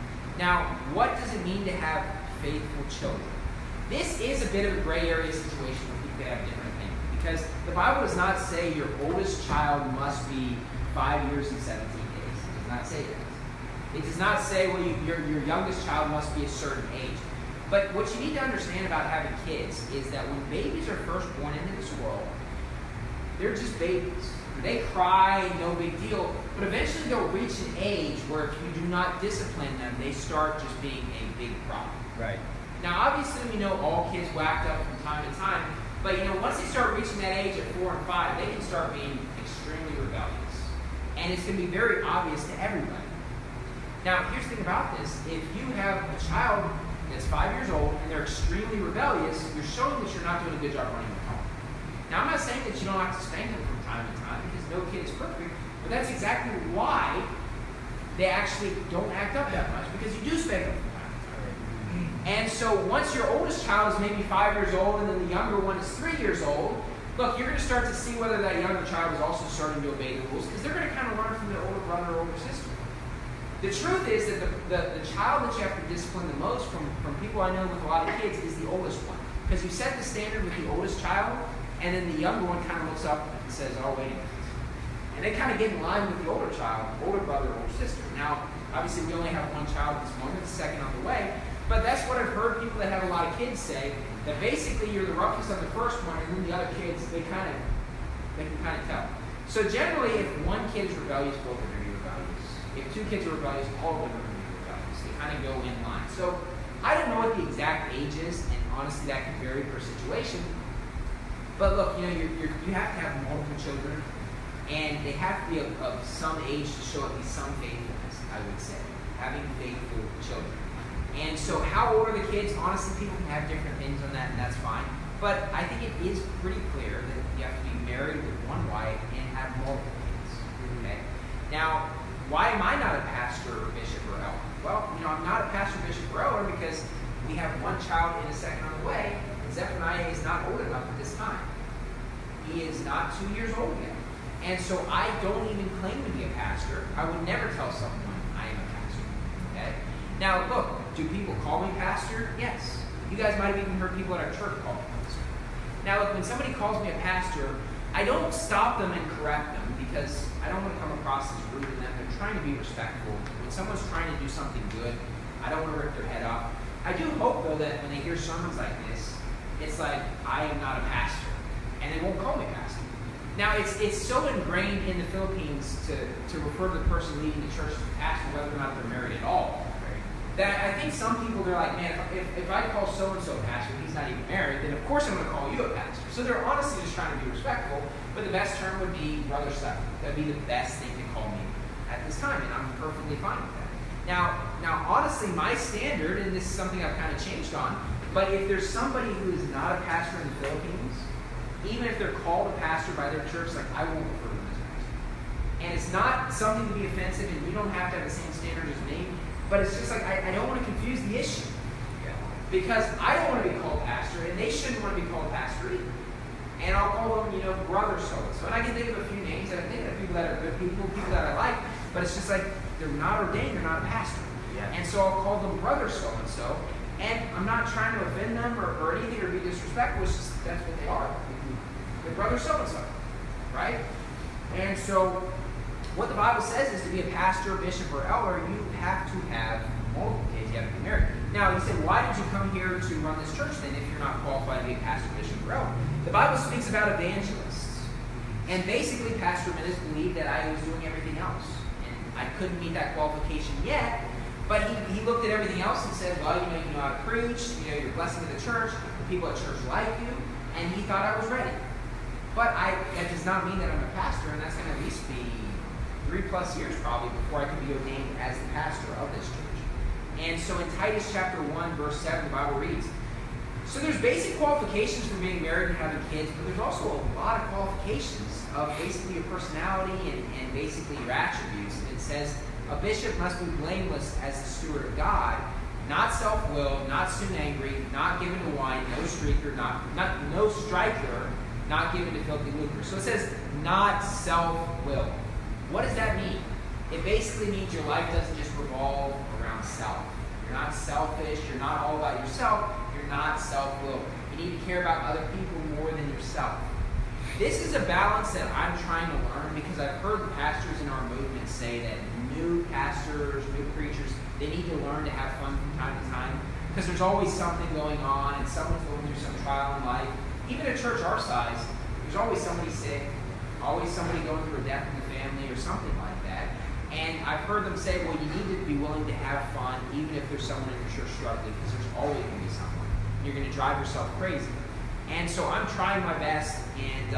Speaker 1: Now, what does it mean to have faithful children? This is a bit of a gray area situation where people have different opinions. Because the Bible does not say your oldest child must be 5 years and 17 days. It does not say that. It does not say, well, your youngest child must be a certain age. But what you need to understand about having kids is that when babies are first born into this world, they're just babies. They cry, no big deal. But eventually they'll reach an age where if you do not discipline them, they start just being a big problem.
Speaker 2: Right.
Speaker 1: Now, obviously, we know all kids whacked up from time to time. But, once they start reaching that age at 4 and 5, they can start being extremely rebellious. And it's going to be very obvious to everybody. Now, here's the thing about this. If you have a child that's 5 years old and they're extremely rebellious, you're showing that you're not doing a good job running the home. Now, I'm not saying that you don't have to spank them from time to time because no kid is perfect, but that's exactly why they actually don't act up that much, because you do spank them from time to time. And so once your oldest child is maybe 5 years old and then the younger one is 3 years old, look, you're going to start to see whether that younger child is also starting to obey the rules, because they're going to kind of learn from their older brother or older sister. The truth is that the child that you have to discipline the most from people I know with a lot of kids is the oldest one. Because you set the standard with the oldest child, and then the younger one kind of looks up and says, oh, wait a minute. And they kind of get in line with the older child, older brother, older sister. Now, obviously, we only have one child at this moment, the second on the way. But that's what I've heard people that have a lot of kids say, that basically you're the roughest on the first one, and then the other kids, they can kind of tell. So generally, if one kid is rebellious, both are going to be rebellious. If two kids are rebellious, all of them are going to be rebellious. They kind of go in line. So I don't know what the exact age is, and honestly, that can vary per situation. But look, you know, you have to have multiple children, and they have to be of some age to show at least some faithfulness, I would say, having faithful children. And so how old are the kids? Honestly, people can have different opinions on that, and that's fine. But I think it is pretty clear that you have to be married with one wife and have multiple kids. Okay? Now, why am I not a pastor or bishop or elder? Well, you know, I'm not a pastor, bishop, or elder because we have one child and a second on the way. And Zephaniah is not old enough at this time. He is not 2 years old yet. And so I don't even claim to be a pastor. I would never tell someone I am a pastor. Okay? Now, look, do people call me pastor? Yes. You guys might have even heard people at our church call me pastor. Now, look, when somebody calls me a pastor, I don't stop them and correct them because I don't want to come across as rude to them. They're trying to be respectful. When someone's trying to do something good, I don't want to rip their head off. I do hope, though, that when they hear sermons like this, it's like, I am not a pastor. And they won't call me pastor. Now, it's so ingrained in the Philippines to refer to the person leading the church as a pastor, whether or not they're married at all. That I think some people, they're like, man, if I call so-and-so a pastor, he's not even married, then of course I'm going to call you a pastor. So they're honestly just trying to be respectful, but the best term would be brother Sutton. That would be the best thing to call me at this time, and I'm perfectly fine with that. Now, honestly, my standard, and this is something I've kind of changed on, but if there's somebody who is not a pastor in the Philippines, even if they're called a pastor by their church, like, I won't refer to them as pastor. And it's not something to be offensive, and you don't have to have the same standard as me. But it's just like, I don't want to confuse the issue. Because I don't want to be called pastor, and they shouldn't want to be called pastor either. And I'll call them, you know, brother so-and-so. And I can think of a few names, and I think of people that are good people that I like, but it's just like, they're not ordained, they're not a pastor. Yeah. And so I'll call them brother so-and-so, and I'm not trying to offend them or anything or be disrespectful, it's just that's what they are. They're brother so-and-so, right? And so what the Bible says is to be a pastor, bishop, or elder, you have to have multiple kids. You have to be married. Now, you say, why did you come here to run this church then if you're not qualified to be a pastor, bishop, or elder? The Bible speaks about evangelists. And basically, Pastor Minnis believed that I was doing everything else. And I couldn't meet that qualification yet. But he looked at everything else and said, well, you know how to preach. You know, you're a blessing to the church. The people at church like you. And he thought I was ready. But that does not mean that I'm a pastor, and that's going to at least be 3+ years probably before I can be ordained as the pastor of this church. And so in Titus chapter 1, verse 7, the Bible reads, so there's basic qualifications for being married and having kids, but there's also a lot of qualifications of basically your personality and basically your attributes. It says, a bishop must be blameless as the steward of God, not self-willed, not soon angry, not given to wine, no streaker, no striker, not given to filthy lucre. So it says, not self-willed. What does that mean? It basically means your life doesn't just revolve around self. You're not selfish. You're not all about yourself. You're not self-willed. You need to care about other people more than yourself. This is a balance that I'm trying to learn because I've heard the pastors in our movement say that new pastors, new preachers, they need to learn to have fun from time to time because there's always something going on and someone's going through some trial in life. Even a church our size, there's always somebody sick, always somebody going through a death in the family or something like that. And I've heard them say, well, you need to be willing to have fun even if there's someone in your church struggling because there's always going to be someone. You're going to drive yourself crazy. And so I'm trying my best. And,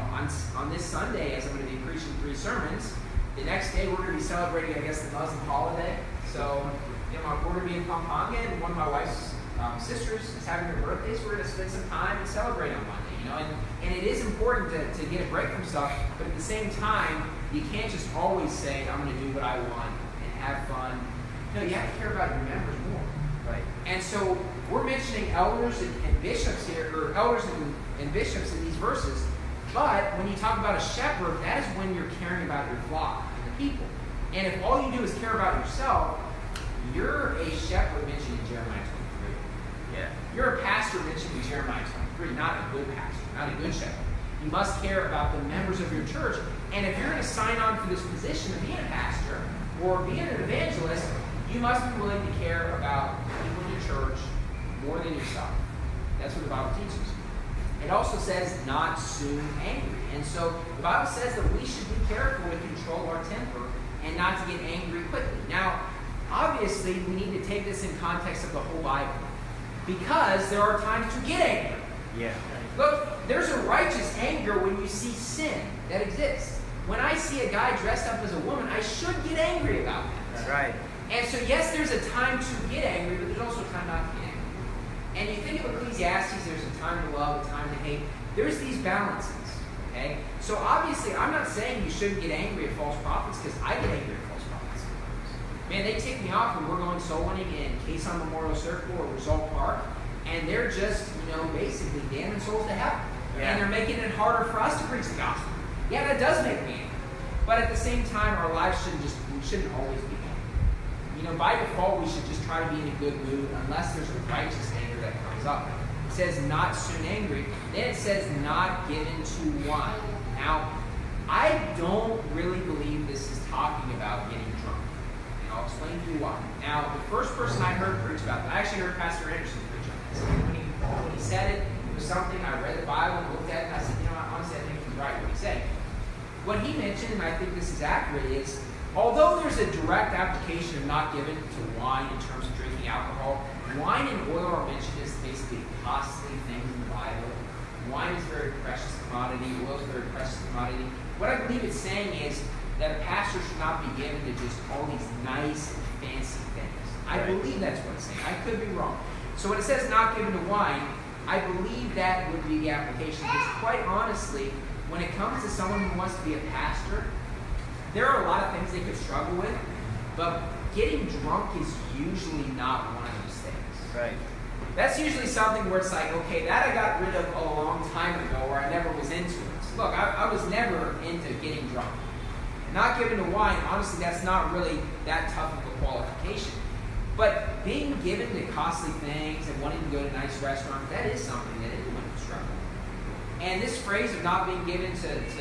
Speaker 1: on this Sunday, as I'm going to be preaching 3 sermons, the next day we're going to be celebrating, I guess, the Muslim holiday. So, we're going to be in Pampanga, and one of my wife's sisters is having her birthday, so we're going to spend some time and celebrate on Monday, And it is important to get a break from stuff, but at the same time, you can't just always say, I'm going to do what I want and have fun. No, you have to care about your members more. Right. And so we're mentioning elders and bishops here, or elders and bishops in these verses, but when you talk about a shepherd, that is when you're caring about your flock and the people. And if all you do is care about yourself, you're a shepherd mentioned in Jeremiah 23. Yeah. You're a pastor mentioned in Jeremiah 23, not a good pastor, not a good shepherd. You must care about the members of your church. And if you're going to sign on for this position of being a pastor or being an evangelist, you must be willing to care about people in your church more than yourself. That's what the Bible teaches. It also says not soon angry. And so the Bible says that we should be careful to control our temper and not to get angry quickly. Now, obviously, we need to take this in context of the whole Bible, because there are times to get angry.
Speaker 2: Yeah.
Speaker 1: Look, there's a righteous anger when you see sin that exists. When I see a guy dressed up as a woman, I should get angry about that.
Speaker 2: That's right.
Speaker 1: And so, yes, there's a time to get angry, but there's also a time not to get angry. And you think of Ecclesiastes, there's a time to love, a time to hate. There's these balances, okay? So obviously, I'm not saying you shouldn't get angry at false prophets, because I get angry at false prophets. Man, they tick me off when we're going soul winning in Quezon Memorial Circle or Result Park, and they're just, basically damning souls to heaven. Yeah. And they're making it harder for us to preach the gospel. Yeah, that does make me angry. But at the same time, our lives shouldn't always be angry. By default, we should just try to be in a good mood unless there's a righteous anger that comes up. It says not soon angry. Then it says not given to wine. Now, I don't really believe this is talking about getting drunk. And I'll explain to you why. Now, the first person I heard preach about that, I actually heard Pastor Anderson preach on this. When he said it, it was something I read the Bible and looked at it, and I said, honestly, I think he's right what he's saying. What he mentioned, and I think this is accurate, is although there's a direct application of not given to wine in terms of drinking alcohol, wine and oil are mentioned as basically costly things in the Bible. Wine is a very precious commodity. Oil is a very precious commodity. What I believe it's saying is that a pastor should not be given to just all these nice and fancy things. I believe that's what it's saying. I could be wrong. So when it says not given to wine, I believe that would be the application. Because quite honestly, when it comes to someone who wants to be a pastor, there are a lot of things they could struggle with, but getting drunk is usually not one of those things.
Speaker 2: Right.
Speaker 1: That's usually something where it's like, okay, that I got rid of a long time ago, or I never was into it. So look, I was never into getting drunk. Not given to wine, honestly, that's not really that tough of a qualification. But being given to costly things and wanting to go to nice restaurants, that is something that anyone can struggle with. And this phrase of not being given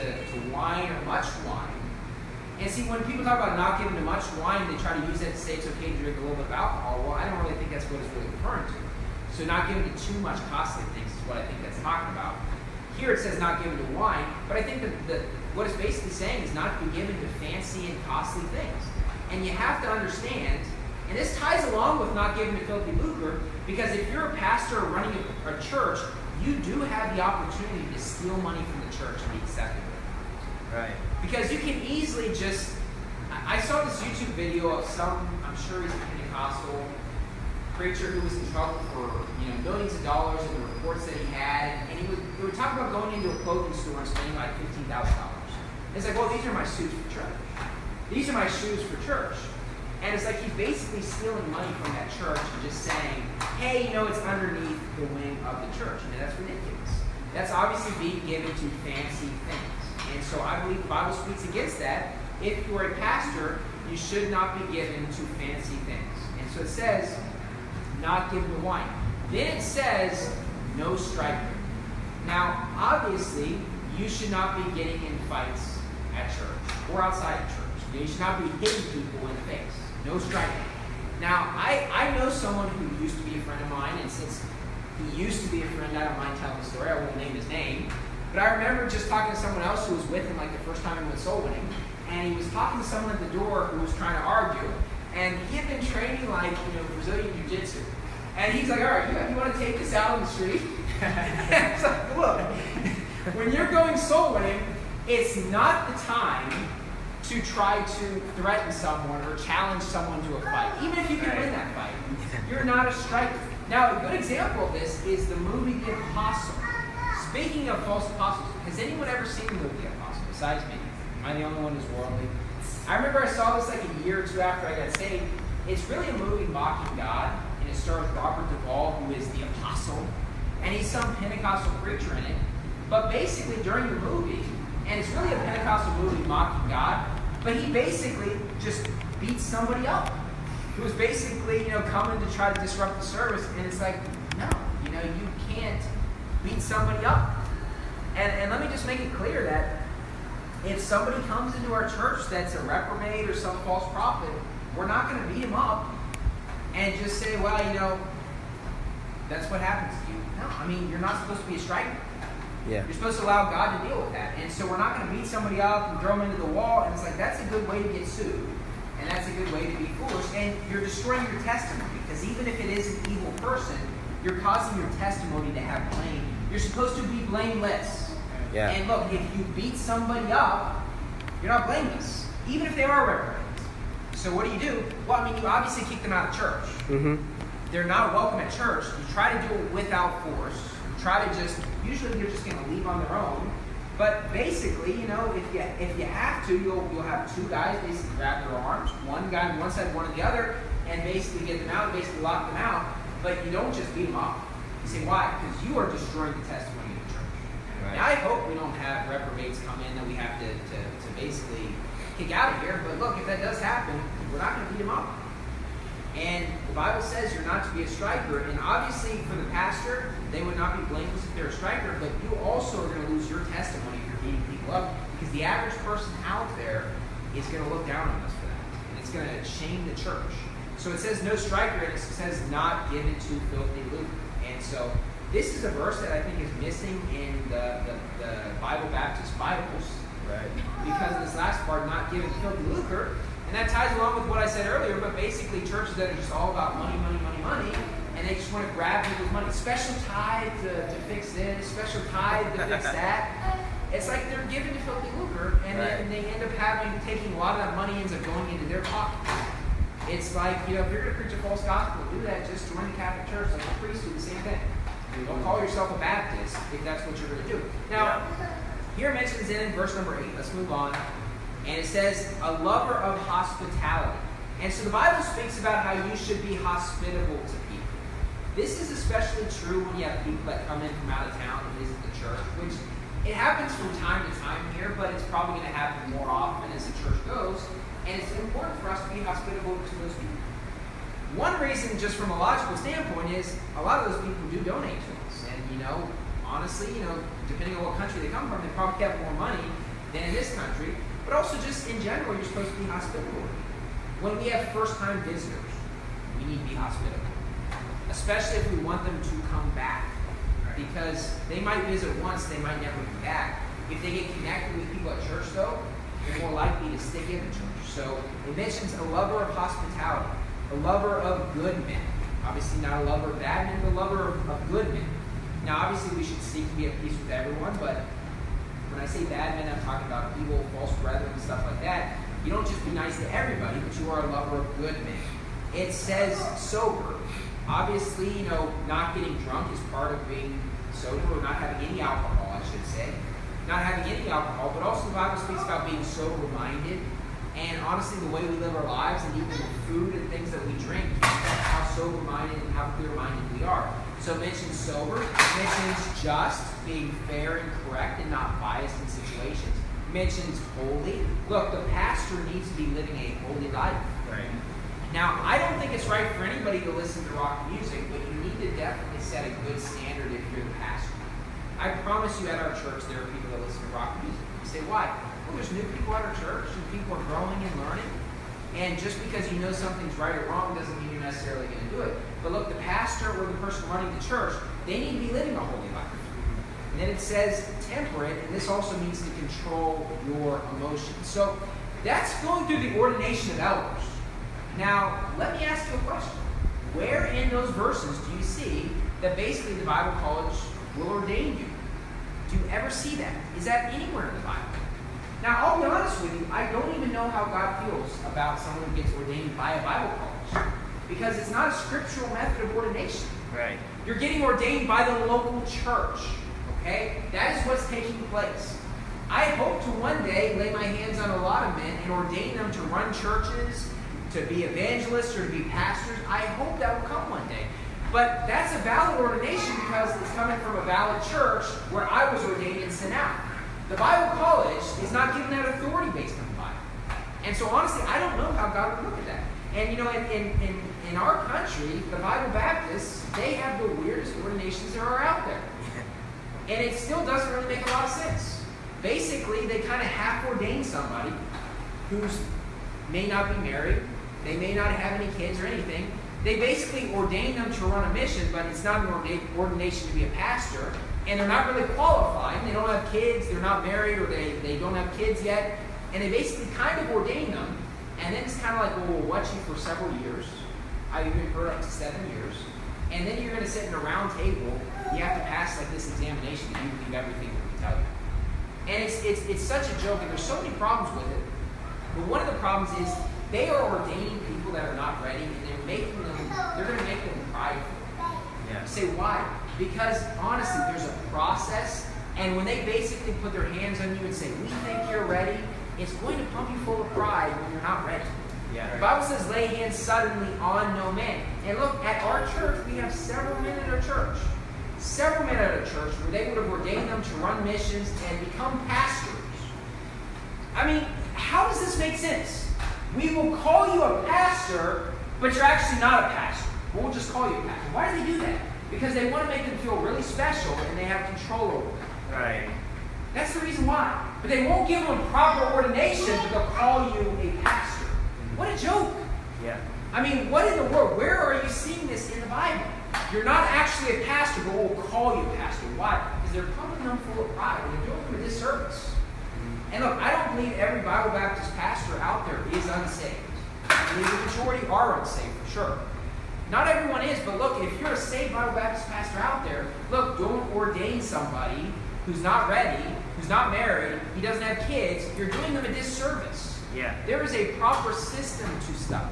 Speaker 1: to wine or much wine, and see, when people talk about not giving to much wine, they try to use that to say it's okay to drink a little bit of alcohol. Well, I don't really think that's what it's really referring to. So not giving to too much costly things is what I think that's talking about. Here it says not given to wine, but I think that what it's basically saying is not to be given to fancy and costly things. And you have to understand, and this ties along with not giving to filthy lucre, because if you're a pastor or running a church, you do have the opportunity to steal money from the church and be accepted.
Speaker 2: Right.
Speaker 1: Because you can easily just, I saw this YouTube video of I'm sure he's a Pentecostal preacher who was in trouble for millions of dollars in the reports that he had, and they were talking about going into a clothing store and spending like $15,000. It's like, well, these are my suits for church. These are my shoes for church. And it's like he's basically stealing money from that church and just saying, hey, it's underneath the wing of the church. That's ridiculous. That's obviously being given to fancy things. And so I believe the Bible speaks against that. If you are a pastor, you should not be given to fancy things. And so it says, not given to wine. Then it says, no striking. Now, obviously, you should not be getting in fights at church or outside of church. You should not be hitting people in the face. No striking. Now, I know someone who used to be a friend of mine, and since he used to be a friend, I don't mind telling the story. I won't name his name. But I remember just talking to someone else who was with him like the first time he went soul winning, and he was talking to someone at the door who was trying to argue, and he had been training like Brazilian Jiu-Jitsu, and he's like, all right, you want to take this out on the street? It's like, look, when you're going soul winning, it's not the time to try to threaten someone or challenge someone to a fight, even if you can win that fight. You're not a striker. Now, a good example of this is the movie The Apostle. Speaking of false apostles, has anyone ever seen the movie The Apostle besides me? Am I the only one who's worldly? I remember I saw this like a year or two after I got saved. It's really a movie mocking God, and it stars Robert Duvall, who is the apostle, and he's some Pentecostal preacher in it. But basically during the movie, and it's really a Pentecostal movie mocking God, but he basically just beats somebody up. Who was basically, coming to try to disrupt the service, and it's like, no, you can't beat somebody up. And let me just make it clear that if somebody comes into our church that's a reprobate or some false prophet, we're not going to beat him up and just say, well, that's what happens to you. No, I mean, you're not supposed to be a striker.
Speaker 2: Yeah.
Speaker 1: You're supposed to allow God to deal with that. And so we're not going to beat somebody up and throw them into the wall. And it's like, that's a good way to get sued. And that's a good way to be foolish. And you're destroying your testimony. Because even if it is an evil person, you're causing your testimony to have blame. You're supposed to be blameless.
Speaker 2: Yeah.
Speaker 1: And look, if you beat somebody up, you're not blameless. Even if they are reprobates. So what do? Well, I mean, you obviously kick them out of church.
Speaker 2: Mm-hmm.
Speaker 1: They're not welcome at church. You try to do it without force. Usually they're just going to leave on their own. But basically, if you have to, you'll have two guys basically grab their arms, one guy on one side, one on the other, and basically get them out, basically lock them out. But you don't just beat them up. You say, why? Because you are destroying the testimony of the church. Right. Now, I hope we don't have reprobates come in that we have to basically kick out of here. But look, if that does happen, we're not going to beat them up. And the Bible says you're not to be a striker. And obviously, for the pastor, they would not be blameless if they're a striker. But you also are going to lose your testimony if you're beating people up. Because the average person out there is going to look down on us for that. And it's going to shame the church. So it says no striker, and it says not given to filthy lucre. And so this is a verse that I think is missing in the Bible Baptist Bibles. Right. Because of this last part, not given to filthy lucre. And that ties along with what I said earlier, but basically churches that are just all about money, and they just want to grab people's money. Special tithe to fix this, special tithe to fix that. It's like they're given to filthy lucre, and then they end up taking a lot of that money ends up going into their pocket. It's like, if you're going to preach a false gospel, do that, just join the Catholic Church, like the priests do the same thing. Don't call yourself a Baptist if that's what you're going to do. Now, here it mentions in verse number 8, let's move on. And it says, a lover of hospitality. And so the Bible speaks about how you should be hospitable to people. This is especially true when you have people that come in from out of town and visit the church, which it happens from time to time here, but it's probably going to happen more often as the church goes. And it's important for us to be hospitable to those people. One reason, just from a logical standpoint, is a lot of those people do donate to us. And, honestly, depending on what country they come from, they probably have more money than in this country. But also just in general, you're supposed to be hospitable. When we have first-time visitors, we need to be hospitable. Especially if we want them to come back. Because they might visit once, they might never be back. If they get connected with people at church, though, they're more likely to stick in the church. So it mentions a lover of hospitality, a lover of good men. Obviously not a lover of bad men, but a lover of good men. Now, obviously, we should seek to be at peace with everyone, but when I say bad men, I'm talking about evil, false brethren, and stuff like that. You don't just be nice to everybody, but you are a lover of good men. It says sober. Obviously, not getting drunk is part of being sober, or not having any alcohol, I should say. Not having any alcohol, but also the Bible speaks about being sober-minded. And honestly, the way we live our lives, and even the food and things that we drink, how sober-minded and how clear-minded we are. So it mentions sober, it mentions just, being fair and correct and not biased in situations. It mentions holy. Look, the pastor needs to be living a holy life.
Speaker 2: Right.
Speaker 1: Now, I don't think it's right for anybody to listen to rock music, but you need to definitely set a good standard if you're the pastor. I promise you at our church there are people that listen to rock music. You say, why? Well, there's new people at our church, and people are growing and learning. And just because you know something's right or wrong doesn't mean you're necessarily going to do it. But look, the pastor or the person running the church, they need to be living a holy life. And then it says temperate, and this also means to control your emotions. So that's going through the ordination of elders. Now, let me ask you a question. Where in those verses do you see that basically the Bible college will ordain you? Do you ever see that? Is that anywhere in the Bible? Now, I'll be honest with you, I don't even know how God feels about someone who gets ordained by a Bible college. Because it's not a scriptural method of ordination.
Speaker 2: Right.
Speaker 1: You're getting ordained by the local church. Okay? That is what's taking place. I hope to one day lay my hands on a lot of men and ordain them to run churches, to be evangelists, or to be pastors. I hope that will come one day. But that's a valid ordination because it's coming from a valid church where I was ordained and sent out. The Bible college is not giving that authority based on the Bible. And so honestly, I don't know how God would look at that. And in our country, the Bible Baptists, they have the weirdest ordinations there are out there. And it still doesn't really make a lot of sense. Basically, they kind of half-ordain somebody who may not be married, they may not have any kids or anything. They basically ordain them to run a mission, but it's not an ordination to be a pastor, and they're not really qualified. They don't have kids, they're not married, or they don't have kids yet, and they basically kind of ordain them, and then it's kind of like, well, we'll watch you for several years. I've even heard up to 7 years. And then you're going to sit in a round table. You have to pass like this examination that you believe everything that we tell you. And it's such a joke, and there's so many problems with it. But one of the problems is they are ordaining people that are not ready, and they're going to make them prideful.
Speaker 2: Yeah.
Speaker 1: You say, why? Because honestly, there's a process, and when they basically put their hands on you and say, we think you're ready, it's going to pump you full of pride when you're not ready.
Speaker 2: Yeah.
Speaker 1: The Bible says, lay hands suddenly on no man. And look, at our church, we have several men at our church. Several men at our church where they would have ordained them to run missions and become pastors. I mean, how does this make sense? We will call you a pastor, but you're actually not a pastor. We'll just call you a pastor. Why do they do that? Because they want to make them feel really special and they have control over them.
Speaker 2: Right.
Speaker 1: That's the reason why. But they won't give them proper ordination, but they'll call you a pastor. What a joke.
Speaker 2: Yeah.
Speaker 1: I mean, what in the world? Where are you seeing this in the Bible? You're not actually a pastor, but we'll call you a pastor. Why? Because they're pumping them full of pride, and they're doing them a disservice. And look, I don't believe every Bible Baptist pastor out there is unsaved. I believe the majority are unsaved, for sure. Not everyone is, but look, if you're a saved Bible Baptist pastor out there, look, don't ordain somebody who's not ready, who's not married, he doesn't have kids. You're doing them a disservice.
Speaker 2: Yeah.
Speaker 1: There is a proper system to stuff.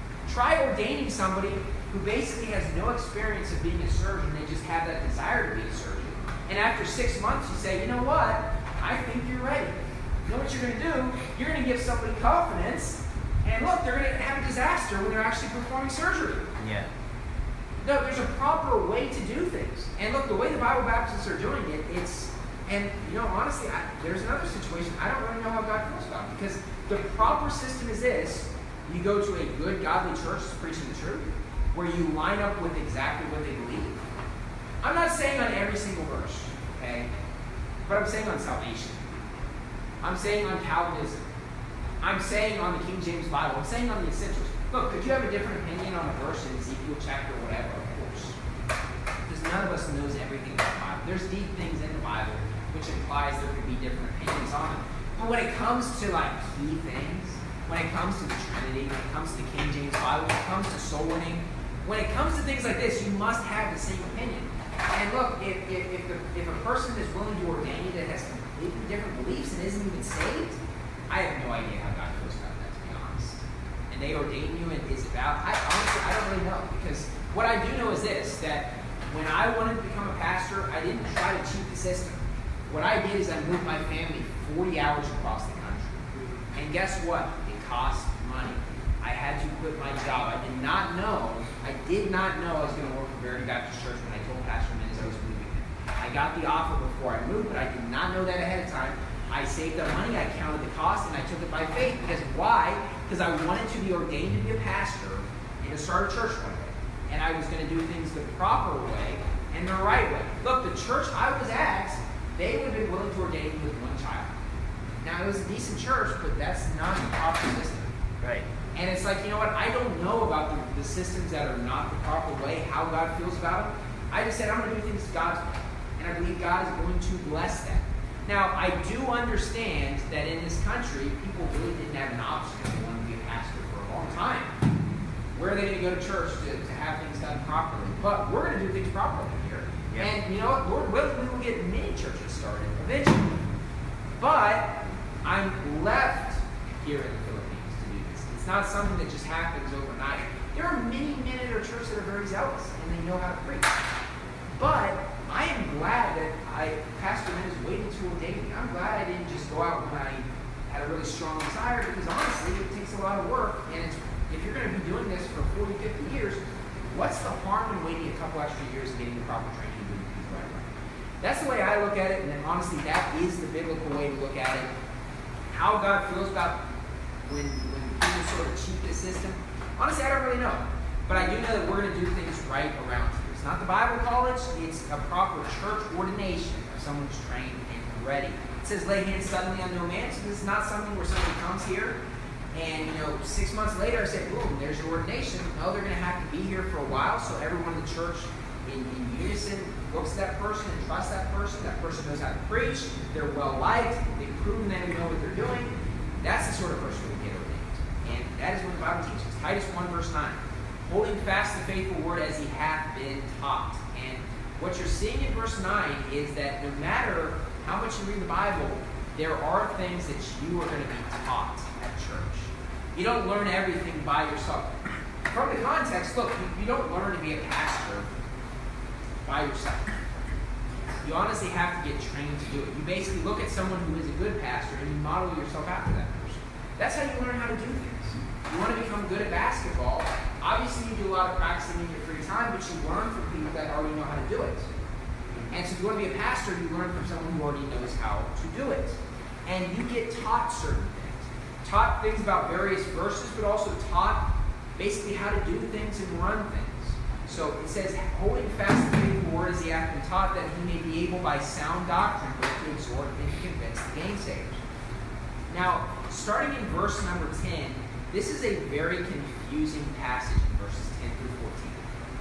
Speaker 1: Try ordaining somebody who basically has no experience of being a surgeon. They just have that desire to be a surgeon. And after 6 months, you say, you know what? I think you're ready. You know what you're going to do? You're going to give somebody confidence. And look, they're going to have a disaster when they're actually performing surgery.
Speaker 2: Yeah.
Speaker 1: No, there's a proper way to do things. And look, the way the Bible Baptists are doing it, and you know, honestly, there's another situation I don't really know how God feels about it, because the proper system is this. You go to a good, godly church that's preaching the truth, where you line up with exactly what they believe. I'm not saying on every single verse, okay? But I'm saying on salvation. I'm saying on Calvinism. I'm saying on the King James Bible. I'm saying on the essentials. Look, could you have a different opinion on a verse in Ezekiel chapter or whatever? Of course. Because none of us knows everything about the Bible. There's deep things in the Bible which implies there could be different opinions on it. But when it comes to like key things, when it comes to the Trinity, when it comes to the King James Bible, when it comes to soul winning, when it comes to things like this, you must have the same opinion. And look, if a person is willing to ordain you that has completely different beliefs and isn't even saved, I have no idea how God feels about that, to be honest. And they ordain you and is about, I don't really know. Because what I do know is this, that when I wanted to become a pastor, I didn't try to cheat the system. What I did is I moved my family 40 hours across the country. And guess what? It cost money. I had to quit my job. I did not know I was going to work for Verity Baptist Church when I told Pastor Mendes I was moving. I got the offer before I moved, but I did not know that ahead of time. I saved up money, I counted the cost, and I took it by faith. Because why? Because I wanted to be ordained to be a pastor and to start a church one day. And I was going to do things the proper way and the right way. Look, the church I was at, they would have been willing to ordain me with one child. Now, it was a decent church, but that's not the proper system.
Speaker 2: Right.
Speaker 1: And it's like, you know what? I don't know about the systems that are not the proper way, how God feels about them. I just said, I'm going to do things God's way. And I believe God is going to bless that. Now, I do understand that in this country, people really didn't have an option if they wanted to be a pastor for a long time. Where are they going to go to church to have things done properly? But we're going to do things properly here. Yeah. And you know what? Lord willing, we will get many churches started eventually. But I'm left here in the Philippines to do this. It's not something that just happens overnight. There are many men in our church that are very zealous and they know how to preach. But I am glad that Pastor Mendes waited to ordain me. I'm glad I didn't just go out when I had a really strong desire, because honestly, it takes a lot of work. And if you're going to be doing this for 40, 50 years, what's the harm in waiting a couple extra years and getting the proper training and doing things the right way? That's the way I look at it, and honestly, that is the biblical way to look at it. How God feels about when people sort of cheat the system, honestly, I don't really know. But I do know that we're going to do things right around here. It's not the Bible college, it's a proper church ordination of someone who's trained and ready. It says lay hands suddenly on no man, so this is not something where somebody comes here and 6 months later I say, boom, there's your ordination. No, they're going to have to be here for a while, so everyone in the church in unison looks at that person and trusts that person. That person knows how to preach. They're well liked. They've proven they know what they're doing. That's the sort of person who will get ordained. And that is what the Bible teaches. Titus 1 verse 9. Holding fast the faithful word as he hath been taught. And what you're seeing in verse 9 is that no matter how much you read the Bible, there are things that you are going to be taught at church. You don't learn everything by yourself. From the context, look, you don't learn to be a pastor by yourself. You honestly have to get trained to do it. You basically look at someone who is a good pastor and you model yourself after that person. That's how you learn how to do things. You want to become good at basketball. Obviously, you do a lot of practicing in your free time, but you learn from people that already know how to do it. And so if you want to be a pastor, you learn from someone who already knows how to do it. And you get taught certain things. Taught things about various verses, but also taught basically how to do things and run things. So it says, holding fast the faithful word as he hath been taught, that he may be able by sound doctrine both to exhort and to convince the gainsayers. Now, starting in verse number 10, this is a very confusing passage in verses 10 through 14.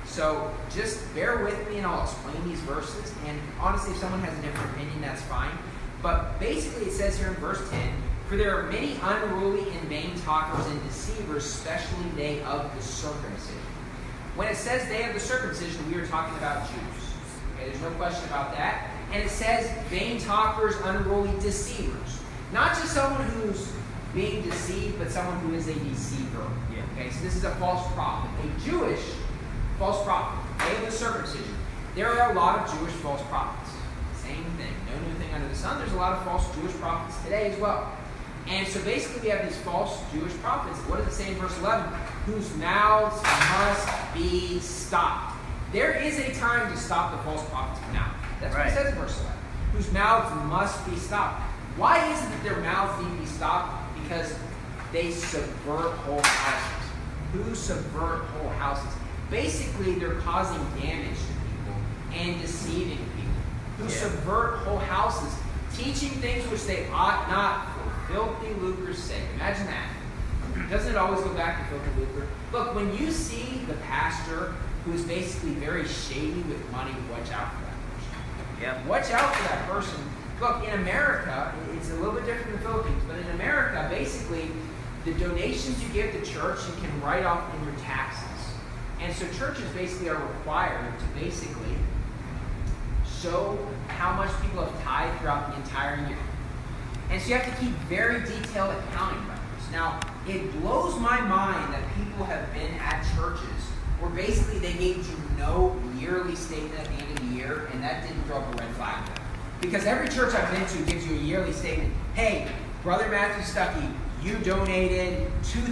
Speaker 1: So just bear with me and I'll explain these verses. And honestly, if someone has a different opinion, that's fine. But basically it says here in verse 10, for there are many unruly and vain talkers and deceivers, especially they of the circumcision. When it says they of the circumcision, we are talking about Jews. Okay, there's no question about that. And it says vain talkers, unruly deceivers. Not just someone who's being deceived, but someone who is a deceiver. Okay, so this is a false prophet. A Jewish false prophet. They of the circumcision. There are a lot of Jewish false prophets. Same thing. No new thing under the sun. There's a lot of false Jewish prophets today as well. And so basically we have these false Jewish prophets. What does it say in verse 11? Whose mouths must be stopped. There is a time to stop the false prophet's mouth. That's what it says in verse 11. Whose mouths must be stopped. Why is it that their mouths need to be stopped? Because they subvert whole houses. Who subvert whole houses? Basically, they're causing damage to people and deceiving people. Who subvert whole houses, teaching things which they ought not for filthy lucre's sake. Imagine that. Doesn't it always go back to filthy lucre? Look, when you see the pastor who is basically very shady with money, watch out for that person. Watch out for that person. Look, in America, it's a little bit different in the Philippines, but in America, basically, the donations you give to church, you can write off in your taxes. And so churches basically are required to basically show how much people have tithed throughout the entire year. And so you have to keep very detailed accounting records. Now, it blows my mind that people have been at churches where basically they gave you no yearly statement at the end of the year, and that didn't throw up a red flag for them. Because every church I've been to gives you a yearly statement. Hey, Brother Matthew Stuckey, you donated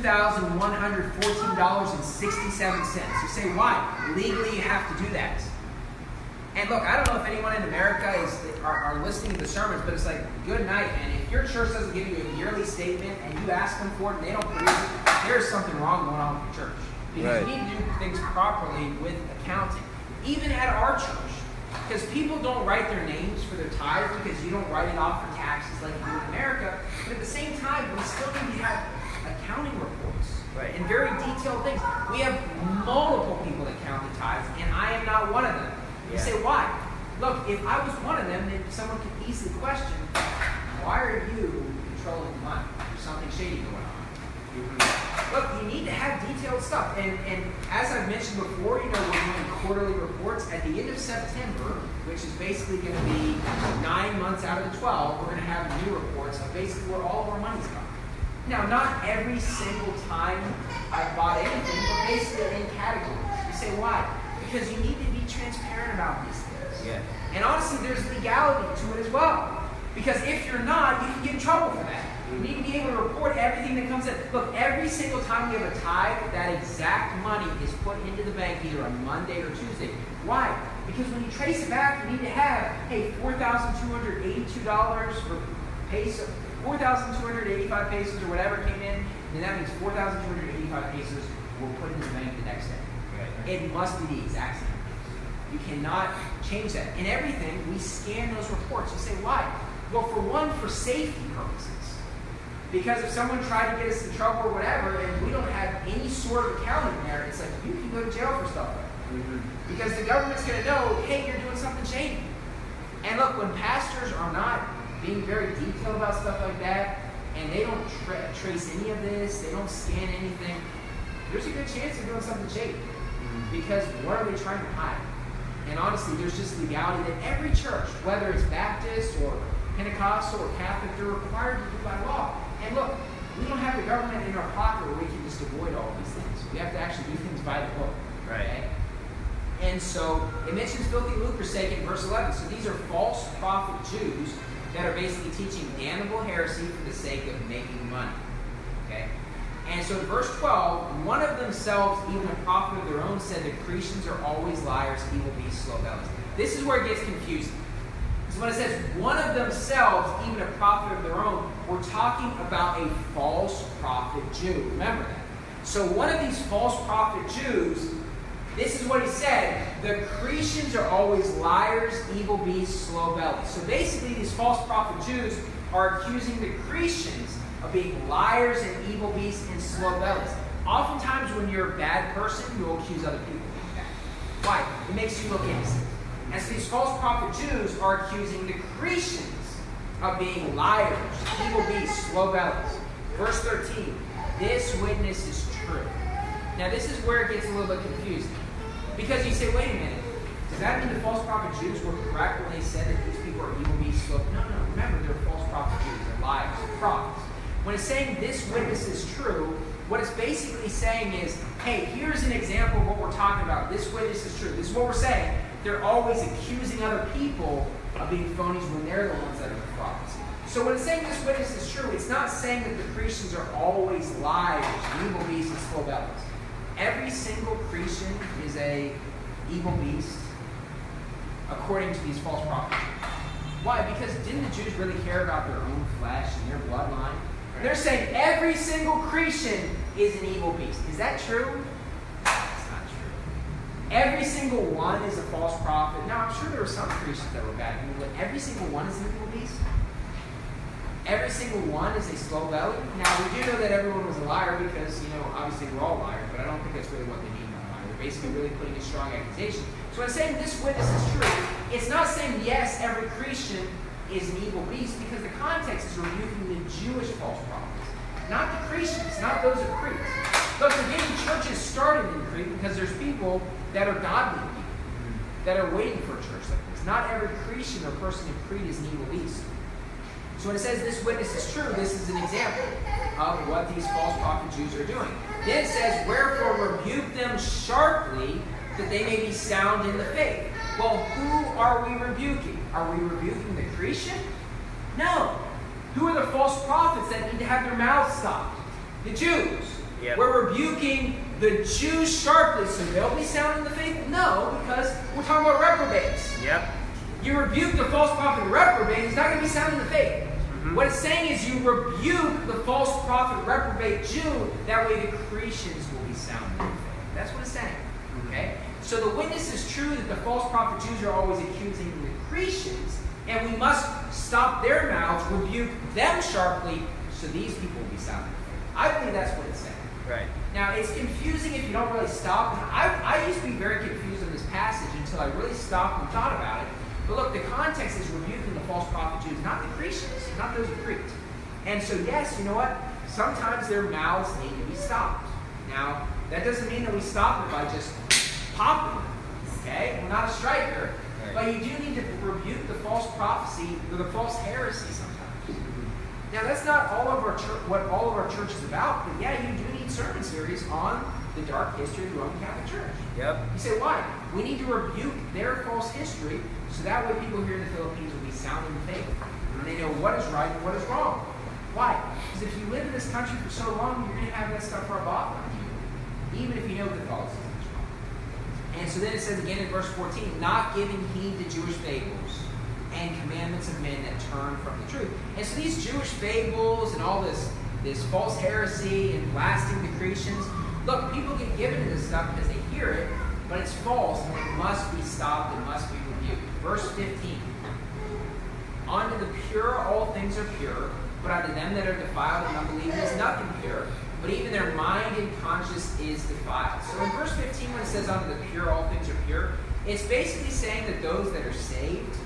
Speaker 1: $2,114.67. You say, why? Legally, you have to do that. And look, I don't know if anyone in America are listening to the sermons, but it's like, good night, man. If your church doesn't give you a yearly statement and you ask them for it and they don't produce it, there's something wrong going on with your church. Because you need to do things properly with accounting. Even at our church. Because people don't write their names for their tithes because you don't write it off for taxes like you do in America. But at the same time, we still need to have accounting reports and very detailed things. We have multiple people that count the tithes, and I am not one of them. You say, why? Look, if I was one of them, then someone could easily question, why are you controlling the money? There's something shady going on. Look, you need to have detailed stuff. And as I've mentioned before, we're doing quarterly reports. At the end of September, which is basically going to be 9 months out of the 12, we're going to have new reports of basically where all of our money's gone. Now, not every single time I've bought anything, but basically in categories. You say, why? Because you need to be transparent about these things. And honestly, there's legality to it as well. Because if you're not, you can get in trouble for that. You need to be able to report everything that comes in. Look, every single time we have a tithe, that exact money is put into the bank either on Monday or Tuesday. Why? Because when you trace it back, you need to have, hey, $4,282 for pesos, 4,285 pesos or whatever came in, then that means 4,285 pesos were put in the bank the next day. It must be the exact same. You cannot change that. In everything, we scan those reports. You say, why? Well, for one, for safety purposes. Because if someone tried to get us in trouble or whatever, and we don't have any sort of accounting there, it's like, you can go to jail for stuff like that. Mm-hmm. Because the government's going to know, hey, you're doing something shady. And look, when pastors are not being very detailed about stuff like that, and they don't trace any of this, they don't scan anything, there's a good chance they're doing something shady. Mm-hmm. Because what are they trying to hide? And honestly, there's just legality that every church, whether it's Baptist or Pentecostal or Catholic, they're required to do by law. And look, we don't have the government in our pocket where we can just avoid all these things. We have to actually do things by the book.
Speaker 2: Right.
Speaker 1: Okay? And so it mentions filthy lucre's sake in verse 11. So these are false prophet Jews that are basically teaching damnable heresy for the sake of making money. Okay? And so in verse 12, one of themselves, even a prophet of their own, said the Cretians are always liars, evil beasts, slow bellies. This is where it gets confusing. So when it says one of themselves, even a prophet of their own, we're talking about a false prophet Jew. Remember that. So one of these false prophet Jews, this is what he said: the Cretians are always liars, evil beasts, slow bellies. So basically these false prophet Jews are accusing the Cretians of being liars and evil beasts and slow bellies. Oftentimes when you're a bad person, you'll accuse other people of being bad. Why? It makes you look innocent. And so these false prophet Jews are accusing the Cretians of being liars, evil beasts, slow bellies. Verse 13, this witness is true. Now this is where it gets a little bit confusing. Because you say, wait a minute, does that mean the false prophet Jews were correct when they said that these people are evil beasts, slow? No, remember, they're false prophet Jews, they're liars, they're prophets. When it's saying this witness is true, what it's basically saying is, hey, here's an example of what we're talking about. This witness is true. This is what we're saying. They're always accusing other people of being phonies when they're the ones that are the prophets. So when it's saying this witness is true, it's not saying that the Cretians are always liars, evil beasts, and slow bellies. Every single Cretan is a evil beast according to these false prophets. Why? Because didn't the Jews really care about their own flesh and their bloodline? They're saying every single Cretan is an evil beast. Is that true? It's not true. Every single one is a false prophet. Now, I'm sure there were some Cretans that were bad people, but every single one is an evil beast. Every single one is a slow belly. Now, we do know that everyone was a liar because, obviously we're all liars, but I don't think that's really what they mean by liar. They're basically really putting a strong accusation. So when saying this witness is true, it's not saying, yes, every Cretan is an evil beast, because the context is rebuking the Jewish false prophets, not the Cretans, not those of Crete. Look, we're getting churches started in Crete because there's people that are godly people that are waiting for a church like this. Not every Cretan or person in Crete is an evil beast. So when it says this witness is true, this is an example of what these false prophet Jews are doing. Then it says, wherefore rebuke them sharply, that they may be sound in the faith. Well, who are we rebuking? Are we rebuking the Cretan? No. Who are the false prophets that need to have their mouths stopped? The Jews. Yep. We're rebuking the Jews sharply, so they'll be sound in the faith? No, because we're talking about reprobates.
Speaker 2: Yep.
Speaker 1: You rebuke the false prophet reprobate, he's not going to be sound in the faith. Mm-hmm. What it's saying is you rebuke the false prophet reprobate Jew, that way the Cretans will be sound in the faith. That's what it's saying. Okay? So the witness is true that the false prophet Jews are always accusing the Cretans, and we must stop their mouths, rebuke them sharply, so these people will be sound in the faith. I believe that's what it's saying.
Speaker 2: Right.
Speaker 1: Now, it's confusing if you don't really stop. I used to be very confused in this passage until I really stopped and thought about it. But look, the context is rebuking the false prophet Jews, not the Cretans, not those of Crete. And so, yes, you know what? Sometimes their mouths need to be stopped. Now, that doesn't mean that we stop it by just popping them. Okay? We're not a striker. Right. But you do need to rebuke the false prophecy or the false heresy sometimes. Now, that's not all of our what all of our church is about, but yeah, you do need sermon series on the dark history of the Roman Catholic Church.
Speaker 2: Yep.
Speaker 1: You say, why? We need to rebuke their false history, so that way people here in the Philippines will be sound in the faith. And they know what is right and what is wrong. Why? Because if you live in this country for so long, you're going to have that stuff rubbed off on you, even if you know Catholicism is wrong. And so then it says again in verse 14, not giving heed to Jewish fables and commandments of men that turn from the truth. And so these Jewish fables and all this false heresy and blasting the Cretans, look, people get given to this stuff because they hear it, but it's false, and it must be stopped, it must be rebuked. Verse 15. Unto the pure all things are pure, but unto them that are defiled and unbelieving is nothing pure, but even their mind and conscience is defiled. So in verse 15, when it says unto the pure all things are pure, it's basically saying that those that are saved,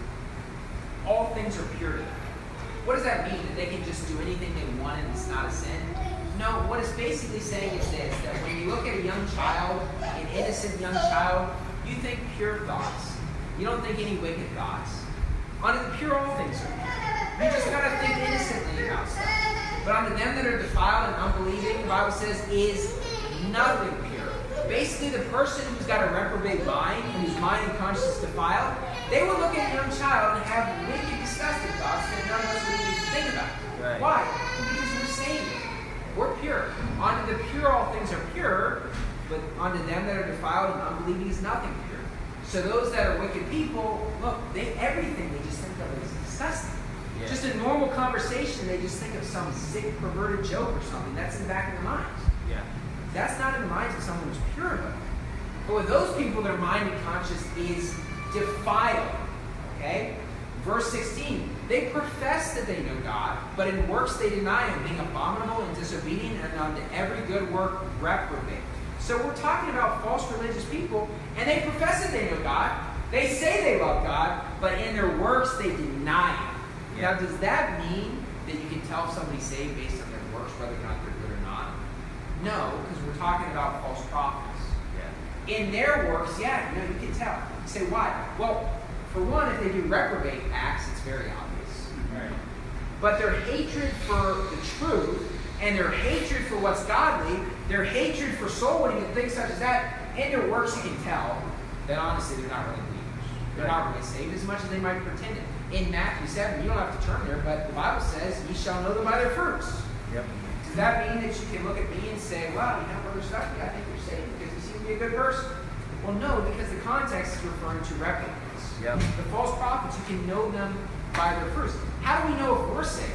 Speaker 1: all things are pure to them. What does that mean? That they can just do anything they want and it's not a sin? No, what it's basically saying is this, that when you look at a young child, an innocent young child, you think pure thoughts. You don't think any wicked thoughts. Unto the pure all things are pure. You just got to think innocently about stuff. But unto them that are defiled and unbelieving, the Bible says, is nothing pure. Basically, the person who's got a reprobate mind and whose mind and conscience is defiled, they will look at a young child and have wicked, disgusting thoughts that none of us would even think about.
Speaker 2: Right.
Speaker 1: Why? Because we're saved. We're pure. Unto the pure all things are pure, but unto them that are defiled and unbelieving is nothing pure. So those that are wicked people, look, everything they just think of is disgusting.
Speaker 2: Yeah.
Speaker 1: Just a normal conversation, they just think of some sick, perverted joke or something. That's in the back of their minds.
Speaker 2: Yeah.
Speaker 1: That's not in the minds of someone who's pure enough. But with those people, their mind and conscience is defiled. Okay? Verse 16, they profess that they know God, but in works they deny Him, being abominable and disobedient, and unto every good work reprobate. So we're talking about false religious people, and they profess that they know God. They say they love God, but in their works they deny Him.
Speaker 2: Yeah.
Speaker 1: Now, does that mean that you can tell if somebody's saved based on their works, whether or not they're good or not? No, because we're talking about false prophets.
Speaker 2: Yeah.
Speaker 1: In their works, yeah, you can tell. You say, why? Well, for one, if they do reprobate acts, it's very obvious.
Speaker 2: Right.
Speaker 1: But their hatred for the truth, and their hatred for what's godly, their hatred for soul winning and things such as that, in their works you can tell that honestly they're not really believers. They're not really saved as much as they might pretend it. In Matthew 7, you don't have to turn there, but the Bible says, ye shall know them by their fruits.
Speaker 2: Yep.
Speaker 1: Does that mean that you can look at me and say, wow, Brother Stuckey, I think you're saved because you seem to be a good person? Well, no, because the context is referring to reprobates.
Speaker 2: Yep.
Speaker 1: The false prophets, you can know them by their fruits. How do we know if we're saved?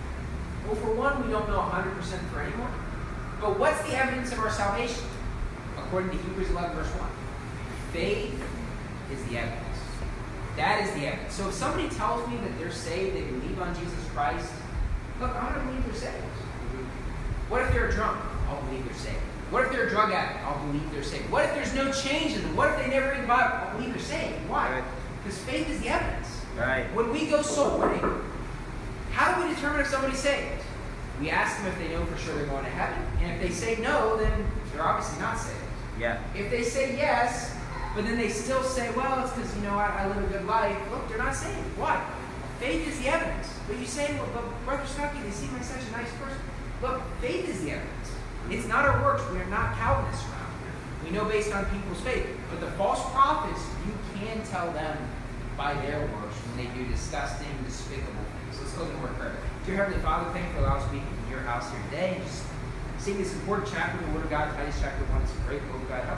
Speaker 1: Well, for one, we don't know 100% for anyone. But what's the evidence of our salvation? According to Hebrews 11, verse 1. Faith is the evidence. That is the evidence. So if somebody tells me that they're saved, they believe on Jesus Christ, look, I'm going to believe they're saved. What if they're a drunk? I'll believe they're saved. What if they're a drug addict? I'll believe they're saved. What if there's no change in them? What if they never read the Bible? I'll believe they're saved. Why?
Speaker 2: Right.
Speaker 1: Because faith is the evidence.
Speaker 2: Right.
Speaker 1: When we go soul winning, how do we determine if somebody's saved? We ask them if they know for sure they're going to heaven. And if they say no, then they're obviously not saved.
Speaker 2: Yeah.
Speaker 1: If they say yes, but then they still say, well, it's because, I live a good life. Look, they're not saved. Why? Faith is the evidence. But you say, well, but Brother Stuckey, they seem like such a nice person. Look, faith is the evidence. It's not our works. We are not Calvinists around here. We know based on people's faith. But the false prophets, you can tell them by their works when they do disgusting, despicable things. Let's go to the word prayer. Dear Heavenly Father, thank you for allowing us to be in your house here today. Just seeing this important chapter of the Word of God, Titus chapter 1. It's a great book, God.